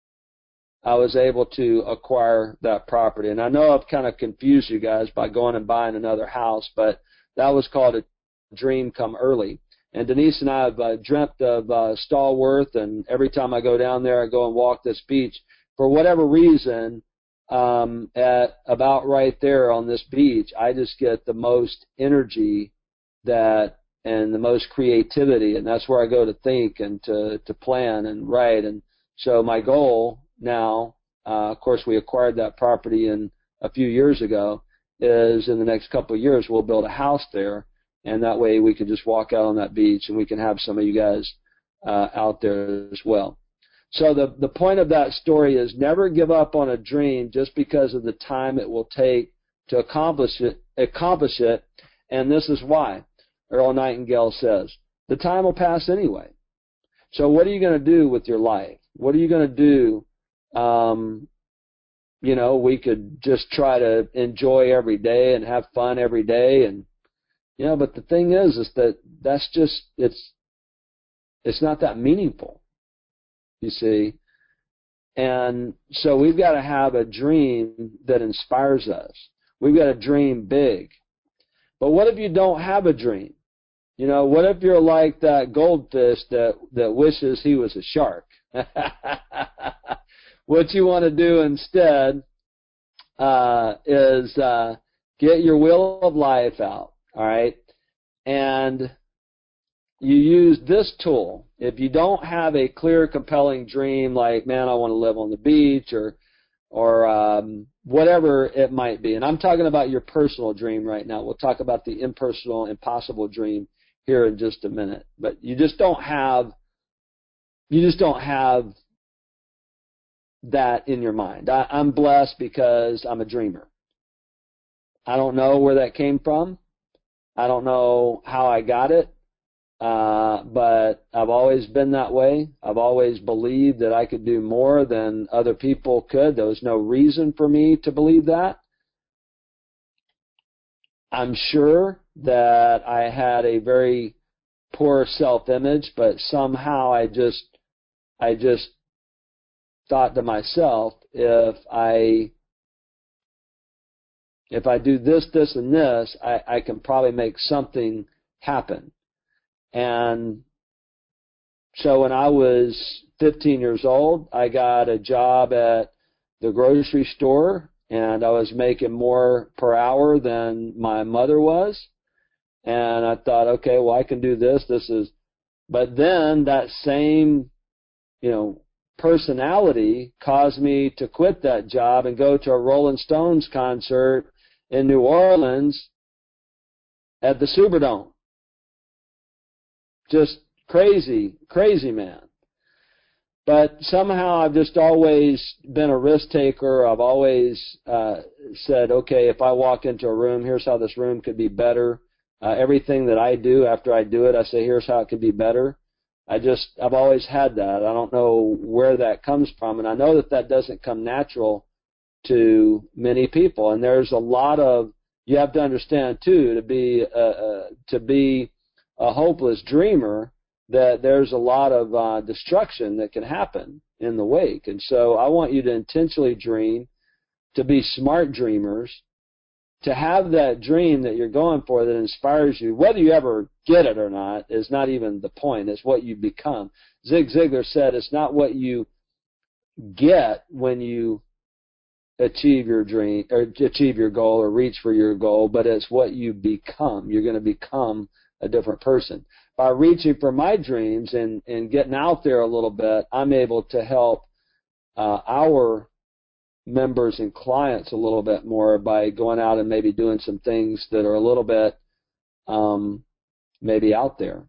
I was able to acquire that property. And I know I've kind of confused you guys by going and buying another house, but that was called a dream come early. And Denise and I have uh, dreamt of uh, Stallworth, and every time I go down there, I go and walk this beach. For whatever reason, Um, at about right there on this beach, I just get the most energy that and the most creativity, and that's where I go to think and to, to plan and write. And so my goal now, uh, of course, we acquired that property in a few years ago, is in the next couple of years we'll build a house there, and that way we can just walk out on that beach, and we can have some of you guys uh, out there as well. So the, the point of that story is never give up on a dream just because of the time it will take to accomplish it, accomplish it, and this is why. Earl Nightingale says, the time will pass anyway. So what are you going to do with your life? What are you going to do? Um, you know, we could just try to enjoy every day and have fun every day, and you know, but the thing is, is that that's just, it's, it's not that meaningful. You see, and so we've got to have a dream that inspires us. We've got to dream big. But what if you don't have a dream? You know, what if you're like that goldfish that, that wishes he was a shark? What you want to do instead uh, is uh, get your wheel of life out, all right, and you use this tool. If you don't have a clear, compelling dream like, man, I want to live on the beach or or um, whatever it might be, and I'm talking about your personal dream right now. We'll talk about the impersonal, impossible dream here in just a minute. But you just don't have, you just don't have that in your mind. I, I'm blessed because I'm a dreamer. I don't know where that came from. I don't know how I got it. Uh, but I've always been that way. I've always believed that I could do more than other people could. There was no reason for me to believe that. I'm sure that I had a very poor self-image, but somehow I just, I just thought to myself, if I, if I do this, this, and this, I, I can probably make something happen. And so when I was fifteen years old, I got a job at the grocery store, and I was making more per hour than my mother was. And I thought, okay, well, I can do this. This is, but then that same, you know, personality caused me to quit that job and go to a Rolling Stones concert in New Orleans at the Superdome. Just crazy, crazy man. But somehow I've just always been a risk taker. I've always uh, said, okay, if I walk into a room, here's how this room could be better. Uh, everything that I do, after I do it, I say, here's how it could be better. I just, I've always had that. I don't know where that comes from. And I know that that doesn't come natural to many people. And there's a lot of, you have to understand too, to be, uh, uh, to be a hopeless dreamer, that there's a lot of uh, destruction that can happen in the wake. And so I want you to intentionally dream, to be smart dreamers, to have that dream that you're going for that inspires you. Whether you ever get it or not is not even the point. It's what you become. Zig Ziglar said it's not what you get when you achieve your dream or achieve your goal or reach for your goal, but it's what you become. You're going to become a different person. By reaching for my dreams and, and getting out there a little bit, I'm able to help uh, our members and clients a little bit more by going out and maybe doing some things that are a little bit um, maybe out there.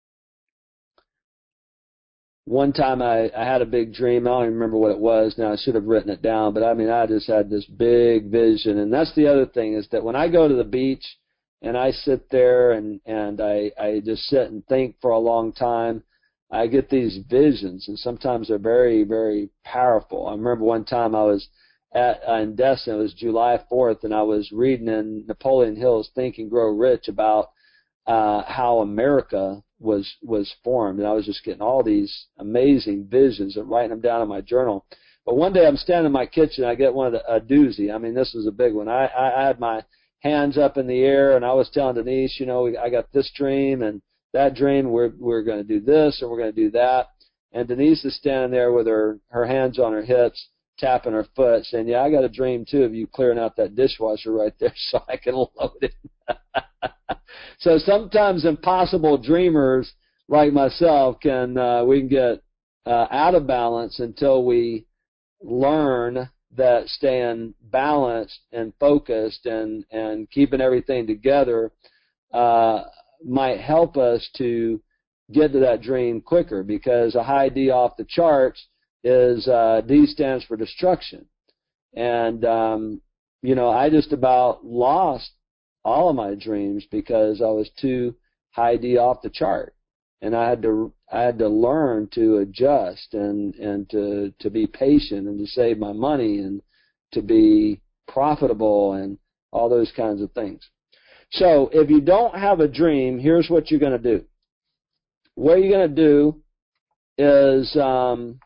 One time I, I had a big dream. I don't even remember what it was now. I should have written it down. But, I mean, I just had this big vision. And that's the other thing is that when I go to the beach and I sit there and, and I, I just sit and think for a long time, I get these visions. And sometimes they're very, very powerful. I remember one time I was at uh, in Destin. It was July fourth, and I was reading in Napoleon Hill's Think and Grow Rich about uh, how America was was formed, and I was just getting all these amazing visions and writing them down in my journal. But one day I'm standing in my kitchen, I get one of the, a doozy. I mean, this was a big one. I, I, I had my hands up in the air, and I was telling Denise, you know, we, I got this dream and that dream. We're we're going to do this and we're going to do that. And Denise is standing there with her her hands on her hips, tapping her foot, saying, "Yeah, I got a dream too of you clearing out that dishwasher right there, so I can load it." So sometimes impossible dreamers like myself can uh, we can get uh, out of balance until we learn that staying balanced and focused and and keeping everything together uh, might help us to get to that dream quicker, because a high D off the charts is uh, D stands for destruction. And um, you know, I just about lost all of my dreams because I was too high D off the chart, and I had to I had to learn to adjust and and to to be patient and to save my money and to be profitable and all those kinds of things. So if you don't have a dream, here's what you're going to do. What you're going to do is um,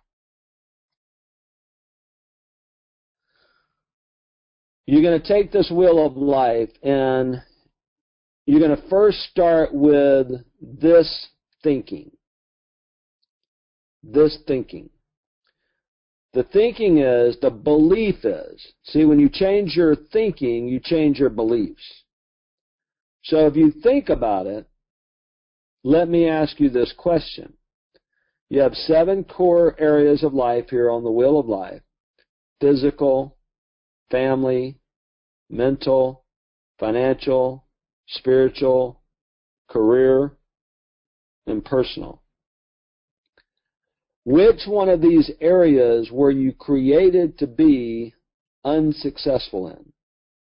you're going to take this wheel of life, and you're going to first start with this thinking. This thinking. The thinking is, the belief is. See, when you change your thinking, you change your beliefs. So if you think about it, let me ask you this question. You have seven core areas of life here on the wheel of life: physical, family, mental, financial, spiritual, career, and personal. Which one of these areas were you created to be unsuccessful in?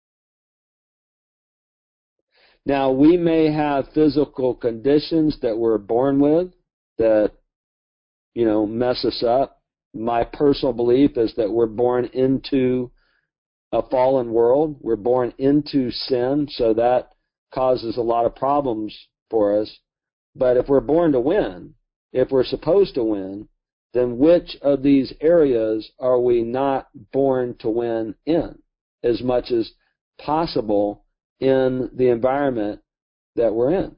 Now, we may have physical conditions that we're born with that, you know, mess us up. My personal belief is that we're born into a fallen world. We're born into sin, so that causes a lot of problems for us. But if we're born to win, if we're supposed to win, then which of these areas are we not born to win in as much as possible in the environment that we're in?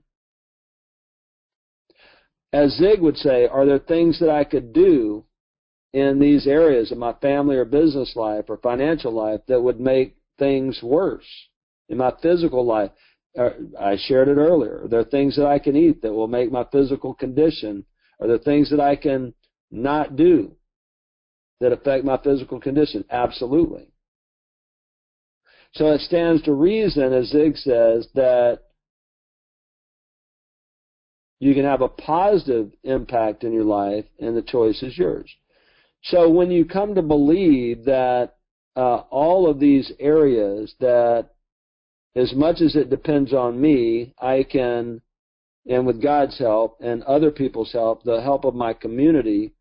As Zig would say, are there things that I could do in these areas of my family or business life or financial life that would make things worse? In my physical life, I shared it earlier. Are there things that I can eat that will make my physical condition? Are there things that I can not do that affect my physical condition? Absolutely. So it stands to reason, as Zig says, that you can have a positive impact in your life, and the choice is yours. So when you come to believe that uh, all of these areas, that as much as it depends on me, I can, and with God's help and other people's help, the help of my community,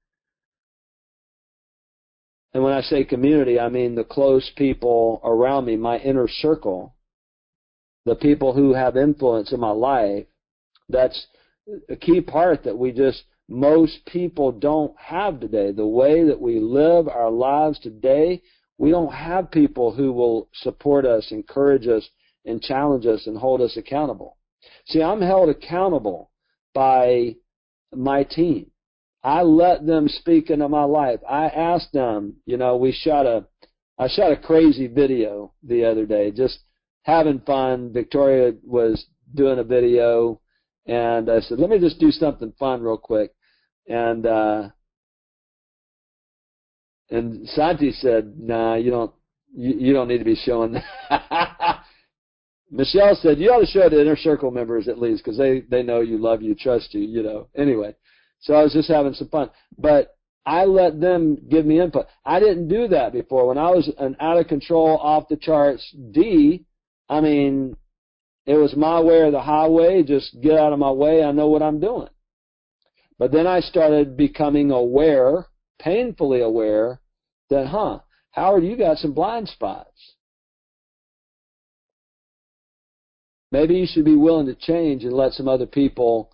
and when I say community, I mean the close people around me, my inner circle, the people who have influence in my life. That's a key part that we just, most people don't have today. The way that we live our lives today, we don't have people who will support us, encourage us, and challenge us and hold us accountable. See, I'm held accountable by my team. I let them speak into my life. I asked them, you know, we shot a, I shot a crazy video the other day, just having fun. Victoria was doing a video, and I said, let me just do something fun real quick. And, uh, and Santi said, nah, you don't, you, you don't need to be showing that. Michelle said, you ought to show it to inner circle members at least, because they, they know you, love you, trust you, you know. Anyway, so I was just having some fun. But I let them give me input. I didn't do that before. When I was an out of control, off the charts D, I mean, it was my way or the highway, just get out of my way, I know what I'm doing. But then I started becoming aware, painfully aware, that, huh, Howard, you got some blind spots. Maybe you should be willing to change and let some other people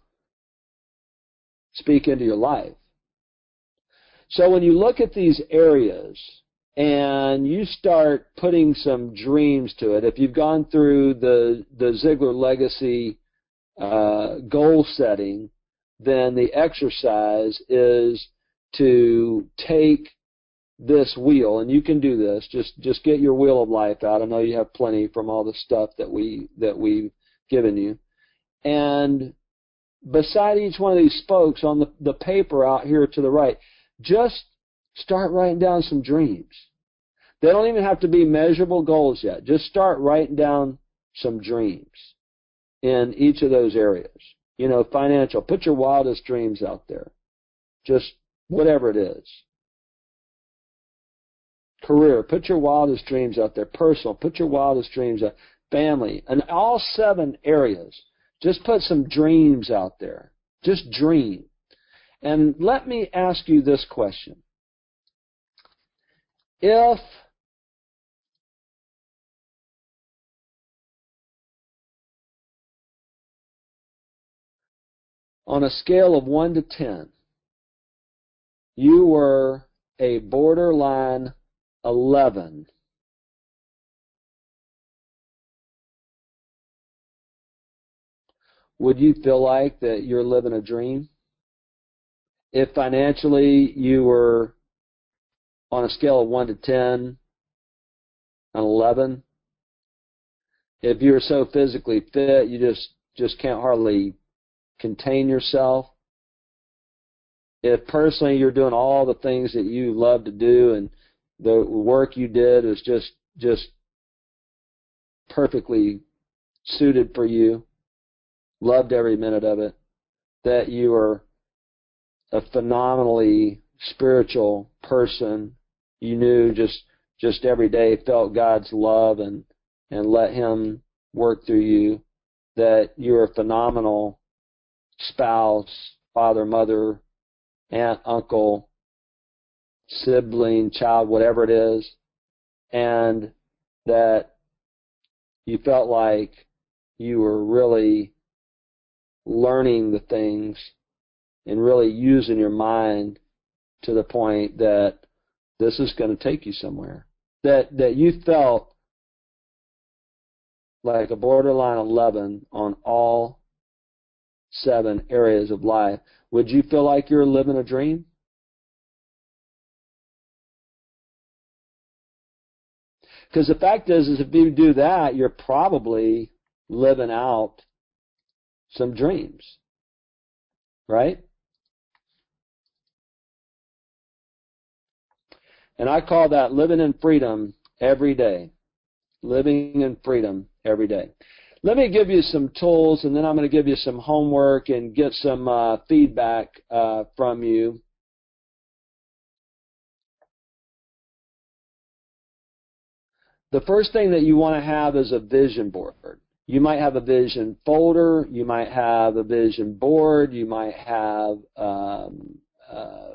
speak into your life. So when you look at these areas and you start putting some dreams to it, if you've gone through the, the Ziglar Legacy uh, goal setting, then the exercise is to take this wheel, and you can do this. Just just get your wheel of life out. I know you have plenty from all the stuff that we that we've given you. And beside each one of these spokes on the, the paper out here to the right, just start writing down some dreams. They don't even have to be measurable goals yet. Just start writing down some dreams in each of those areas. You know, financial. Put your wildest dreams out there. Just whatever it is. Career. Put your wildest dreams out there. Personal. Put your wildest dreams out. Family. And all seven areas. Just put some dreams out there. Just dream. And let me ask you this question. If on a scale of one to ten, you were a borderline eleven, would you feel like that you're living a dream? If financially you were on a scale of one to ten, an eleven, if you're so physically fit you just, just can't hardly contain yourself, if personally you're doing all the things that you love to do and the work you did is just just perfectly suited for you, loved every minute of it, that you were a phenomenally spiritual person. You knew just just every day felt God's love and and let Him work through you. That you were a phenomenal spouse, father, mother, aunt, uncle, sibling, child, whatever it is, and that you felt like you were really learning the things and really using your mind to the point that this is going to take you somewhere. That that you felt like a borderline eleven on all seven areas of life. Would you feel like you're living a dream? Because the fact is, is if you do that, you're probably living out some dreams, right? And I call that living in freedom every day. Living in freedom every day. Let me give you some tools, and then I'm going to give you some homework and get some uh, feedback uh, from you. The first thing that you want to have is a vision board. You might have a vision folder. You might have a vision board. You might have, um, uh,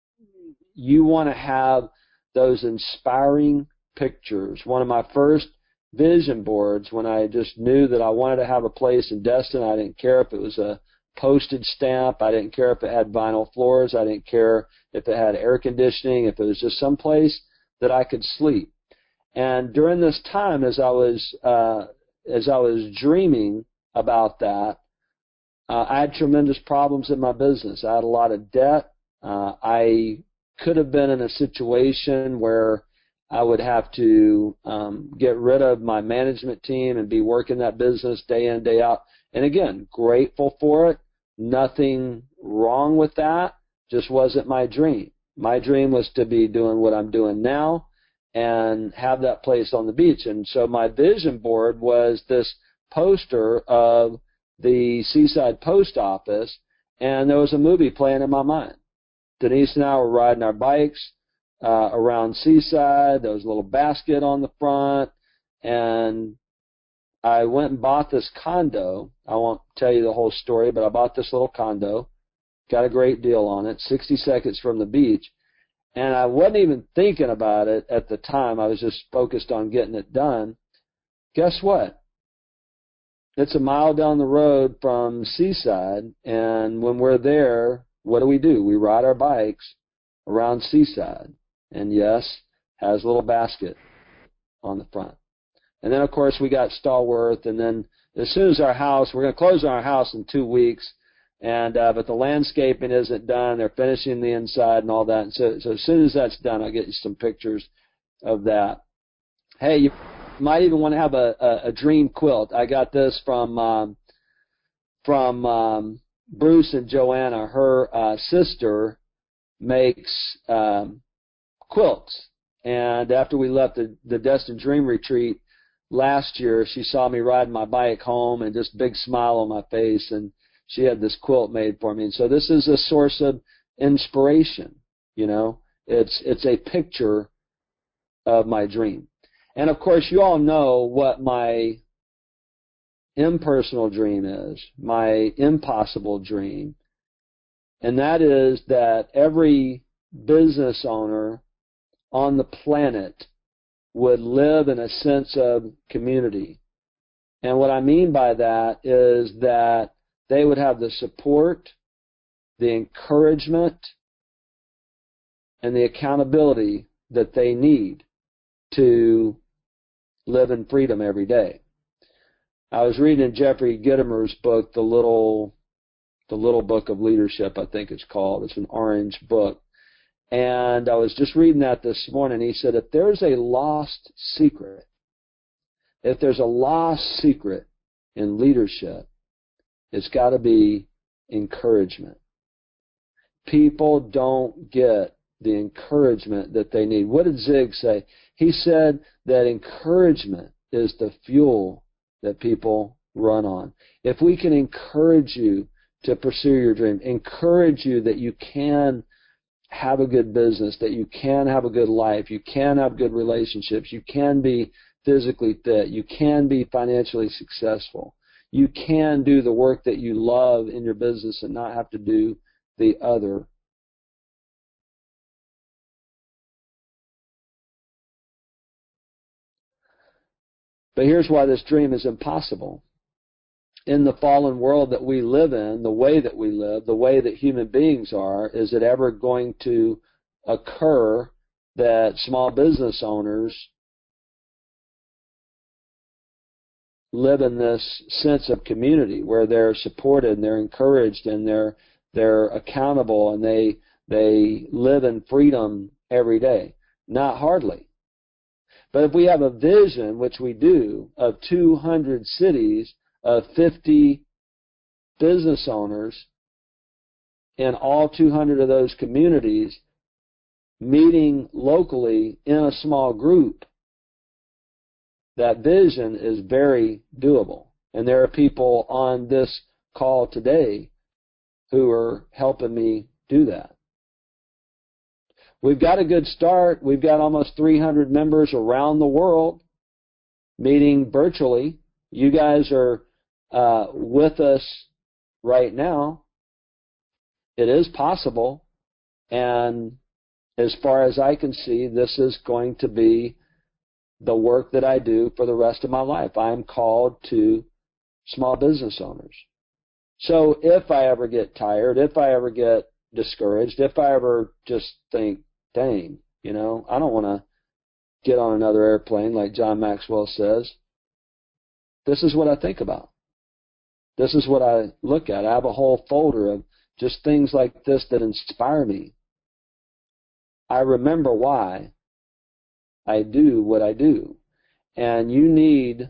you want to have those inspiring pictures. One of my first vision boards, when I just knew that I wanted to have a place in Destin, I didn't care if it was a postage stamp. I didn't care if it had vinyl floors. I didn't care if it had air conditioning, if it was just some place that I could sleep. And during this time, as I was uh, as I was dreaming about that, uh, I had tremendous problems in my business. I had a lot of debt. Uh, I could have been in a situation where I would have to um, get rid of my management team and be working that business day in, day out. And again, grateful for it. Nothing wrong with that. Just wasn't my dream. My dream was to be doing what I'm doing now and have that place on the beach. And so my vision board was this poster of the Seaside Post Office, and there was a movie playing in my mind. Denise and I were riding our bikes uh, around Seaside. There was a little basket on the front, and I went and bought this condo. I won't tell you the whole story, but I bought this little condo, got a great deal on it, sixty seconds from the beach. And I wasn't even thinking about it at the time. I was just focused on getting it done. Guess what? It's a mile down the road from Seaside, and when we're there, what do we do? We ride our bikes around Seaside. And yes, has a little basket on the front. And then, of course, we got Stallworth, and then as soon as our house, we're going to close on our house in two weeks, and uh, but the landscaping isn't done. They're finishing the inside and all that. And so, so as soon as that's done, I'll get you some pictures of that. Hey, you might even want to have a, a, a dream quilt. I got this from um, from um, Bruce and Joanna. Her uh, sister makes um, quilts. And after we left the, the Destin Dream Retreat last year, she saw me riding my bike home and just big smile on my face, and she had this quilt made for me. And so this is a source of inspiration, you know. It's it's a picture of my dream. And, of course, you all know what my impersonal dream is, my impossible dream. And that is that every business owner on the planet would live in a sense of community. And what I mean by that is that they would have the support, the encouragement, and the accountability that they need to live in freedom every day. I was reading Jeffrey Gitomer's book, The Little, The Little Book of Leadership, I think it's called. It's an orange book. And I was just reading that this morning. He said, if there's a lost secret, if there's a lost secret in leadership, it's got to be encouragement. People don't get the encouragement that they need. What did Zig say? He said that encouragement is the fuel that people run on. If we can encourage you to pursue your dream. Encourage you that you can have a good business, that you can have a good life, you can have good relationships, you can be physically fit, you can be financially successful, you can do the work that you love in your business and not have to do the other. But here's why this dream is impossible. In the fallen world that we live in, the way that we live, the way that human beings are, is it ever going to occur that small business owners live in this sense of community where they're supported and they're encouraged and they're they're accountable and they they live in freedom every day? Not hardly. But if we have a vision, which we do, of two hundred cities, of fifty business owners in all two hundred of those communities meeting locally in a small group, that vision is very doable. And there are people on this call today who are helping me do that. We've got a good start. We've got almost three hundred members around the world meeting virtually. You guys are uh, with us right now. It is possible. And as far as I can see, this is going to be the work that I do for the rest of my life. I'm called to small business owners. So if I ever get tired, if I ever get discouraged, if I ever just think, dang, you know, I don't want to get on another airplane like John Maxwell says, this is what I think about. This is what I look at. I have a whole folder of just things like this that inspire me. I remember why I do what I do. And you need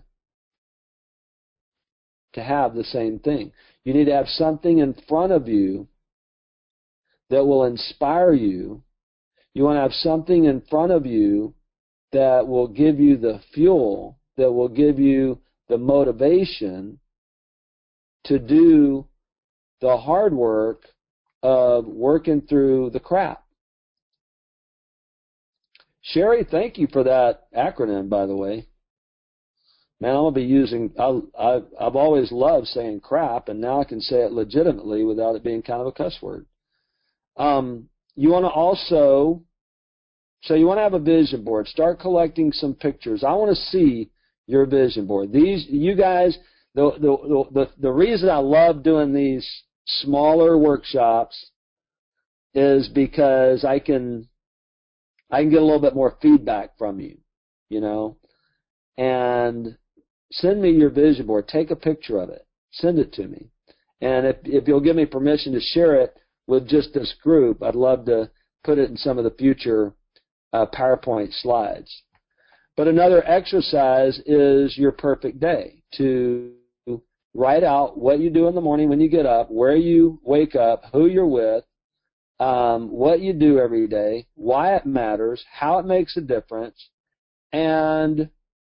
to have the same thing. You need to have something in front of you that will inspire you. You want to have something in front of you that will give you the fuel, that will give you the motivation to do the hard work of working through the crap. Sherry, thank you for that acronym, by the way. Man, I'm going to be using, I, I, I've always loved saying crap, and now I can say it legitimately without it being kind of a cuss word. Um, you want to also, so you want to have a vision board. Start collecting some pictures. I want to see your vision board. These, you guys, the, the, the, the reason I love doing these smaller workshops is because I can, I can get a little bit more feedback from you, you know, and send me your vision board. Take a picture of it. Send it to me. And if, if you'll give me permission to share it with just this group, I'd love to put it in some of the future uh, PowerPoint slides. But another exercise is your perfect day, to write out what you do in the morning when you get up, where you wake up, who you're with, um, what you do every day, why it matters, how it makes a difference, and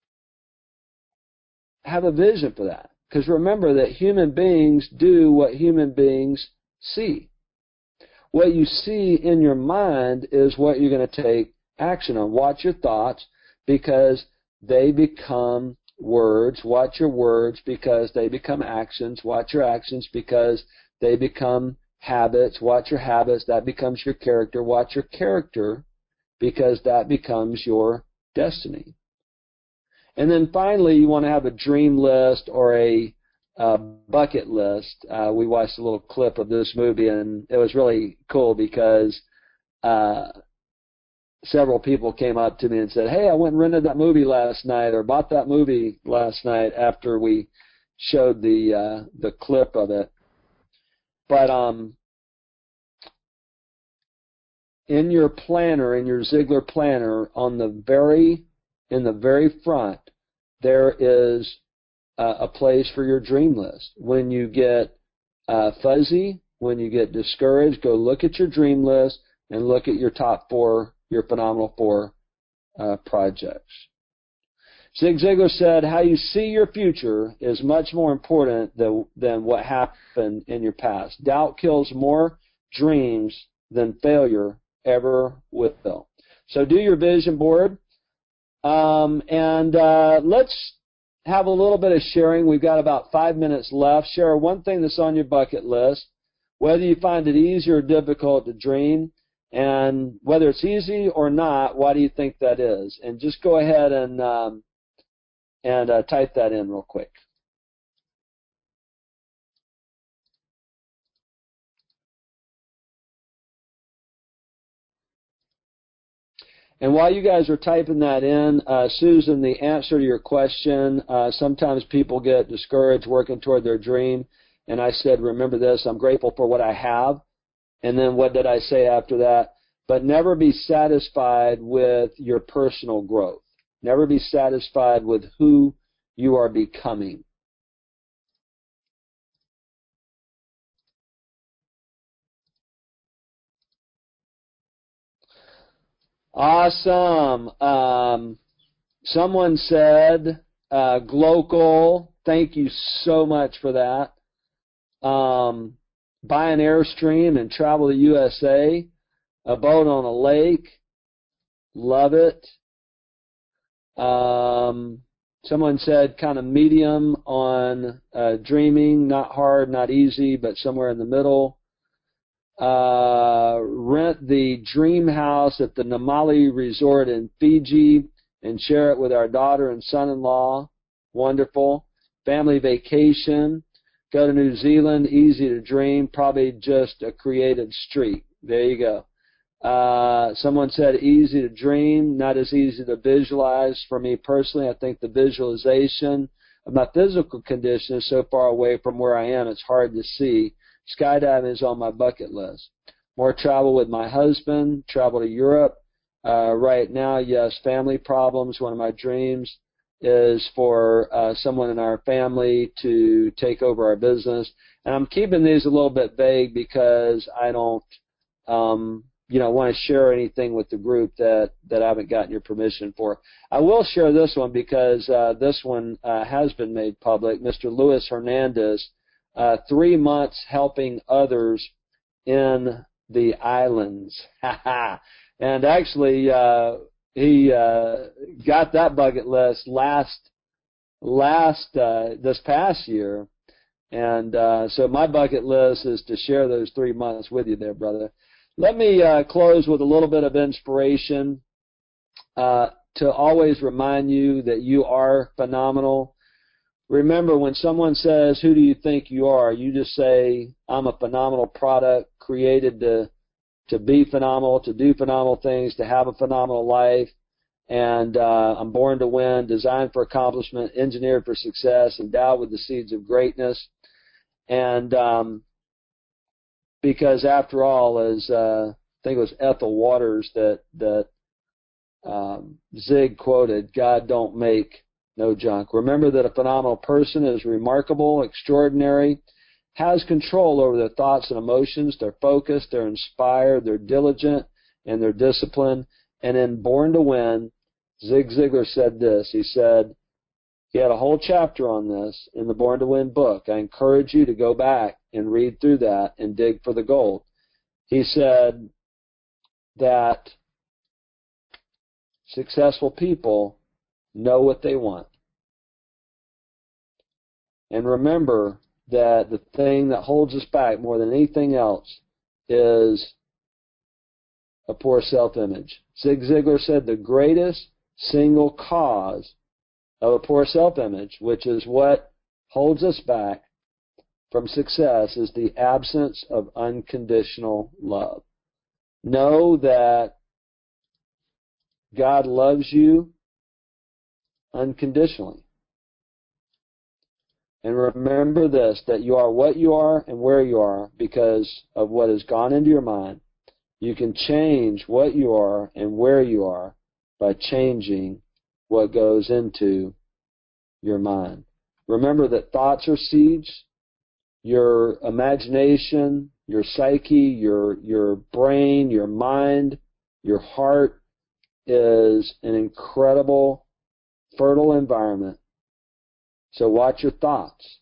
have a vision for that. Because remember that human beings do what human beings see. What you see in your mind is what you're going to take action on. Watch your thoughts because they become words. Watch your words because they become actions. Watch your actions because they become habits. Watch your habits. That becomes your character. Watch your character because that becomes your destiny. And then finally, you want to have a dream list or a uh, bucket list. Uh, we watched a little clip of this movie, and it was really cool because uh, several people came up to me and said, hey, I went and rented that movie last night or bought that movie last night after we showed the uh, the clip of it. But um, in your planner, in your Ziglar planner, on the very in the very front, there is uh, a place for your dream list. When you get uh, fuzzy, when you get discouraged, go look at your dream list and look at your top four, your phenomenal four uh, projects. Zig Ziglar said, how you see your future is much more important than, than what happened in your past. Doubt kills more dreams than failure ever will. So do your vision board. Um, and uh, let's have a little bit of sharing. We've got about five minutes left. Share one thing that's on your bucket list, whether you find it easy or difficult to dream, and whether it's easy or not, why do you think that is? And just go ahead and um, and uh, type that in real quick. And while you guys are typing that in, uh, Susan, the answer to your question, uh, sometimes people get discouraged working toward their dream. And I said, remember this, I'm grateful for what I have. And then what did I say after that? But never be satisfied with your personal growth. Never be satisfied with who you are becoming. Awesome. Um, someone said, uh, Glocal, thank you so much for that. Um, buy an Airstream and travel to U S A. A boat on a lake. Love it. Um, someone said kind of medium on uh, dreaming, not hard, not easy, but somewhere in the middle. Uh, rent the dream house at the Namali Resort in Fiji and share it with our daughter and son-in-law. Wonderful. Family vacation. Go to New Zealand. Easy to dream. Probably just a creative streak. There you go. Uh, someone said easy to dream, not as easy to visualize. For me personally, I think the visualization of my physical condition is so far away from where I am, it's hard to see. Skydiving is on my bucket list. More travel with my husband, travel to Europe. Uh, right now, yes, family problems. One of my dreams is for uh, someone in our family to take over our business. And I'm keeping these a little bit vague because I don't um, you know, want to share anything with the group that, that I haven't gotten your permission for. I will share this one because uh, this one uh, has been made public. Mister Luis Hernandez, uh, three months helping others in the islands. And actually, uh, he uh, got that bucket list last, last uh, this past year. And uh, so my bucket list is to share those three months with you there, brother. Let me uh, close with a little bit of inspiration uh, to always remind you that you are phenomenal. Remember, when someone says, who do you think you are, you just say, I'm a phenomenal product created to, to be phenomenal, to do phenomenal things, to have a phenomenal life, and uh, I'm born to win, designed for accomplishment, engineered for success, endowed with the seeds of greatness. And um, because after all, as uh, I think it was Ethel Waters that that um, Zig quoted, God don't make no junk. Remember that a phenomenal person is remarkable, extraordinary, has control over their thoughts and emotions. They're focused, they're inspired, they're diligent, and they're disciplined. And in Born to Win, Zig Ziglar said this. He said, he had a whole chapter on this in the Born to Win book. I encourage you to go back and read through that and dig for the gold. He said that successful people know what they want. And remember that the thing that holds us back more than anything else is a poor self-image. Zig Ziglar said the greatest single cause of a poor self-image, which is what holds us back from success, is the absence of unconditional love. Know that God loves you unconditionally. And remember this, that you are what you are and where you are because of what has gone into your mind. You can change what you are and where you are by changing what goes into your mind. Remember that thoughts are seeds. Your imagination, your psyche, your your brain, your mind, your heart is an incredible fertile environment. So watch your thoughts.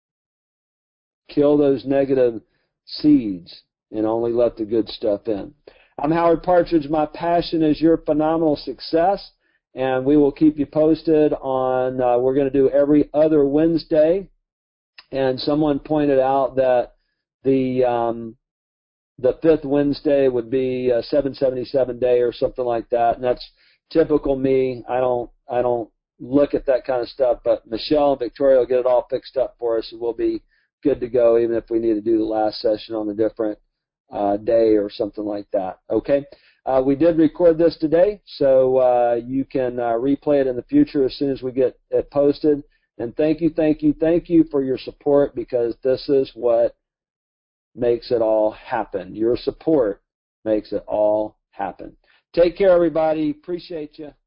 Kill those negative seeds and only let the good stuff in. I'm Howard Partridge. My passion is your phenomenal success, and we will keep you posted on, uh, we're going to do every other Wednesday, and someone pointed out that the um, the fifth Wednesday would be a seven seventy-seven day or something like that, and that's typical me. I don't I don't look at that kind of stuff, but Michelle and Victoria will get it all fixed up for us, and we'll be good to go, even if we need to do the last session on a different uh, day or something like that. Okay? Uh, we did record this today, so uh, you can uh, replay it in the future as soon as we get it posted. And thank you, thank you, thank you for your support, because this is what makes it all happen. Your support makes it all happen. Take care, everybody. Appreciate you.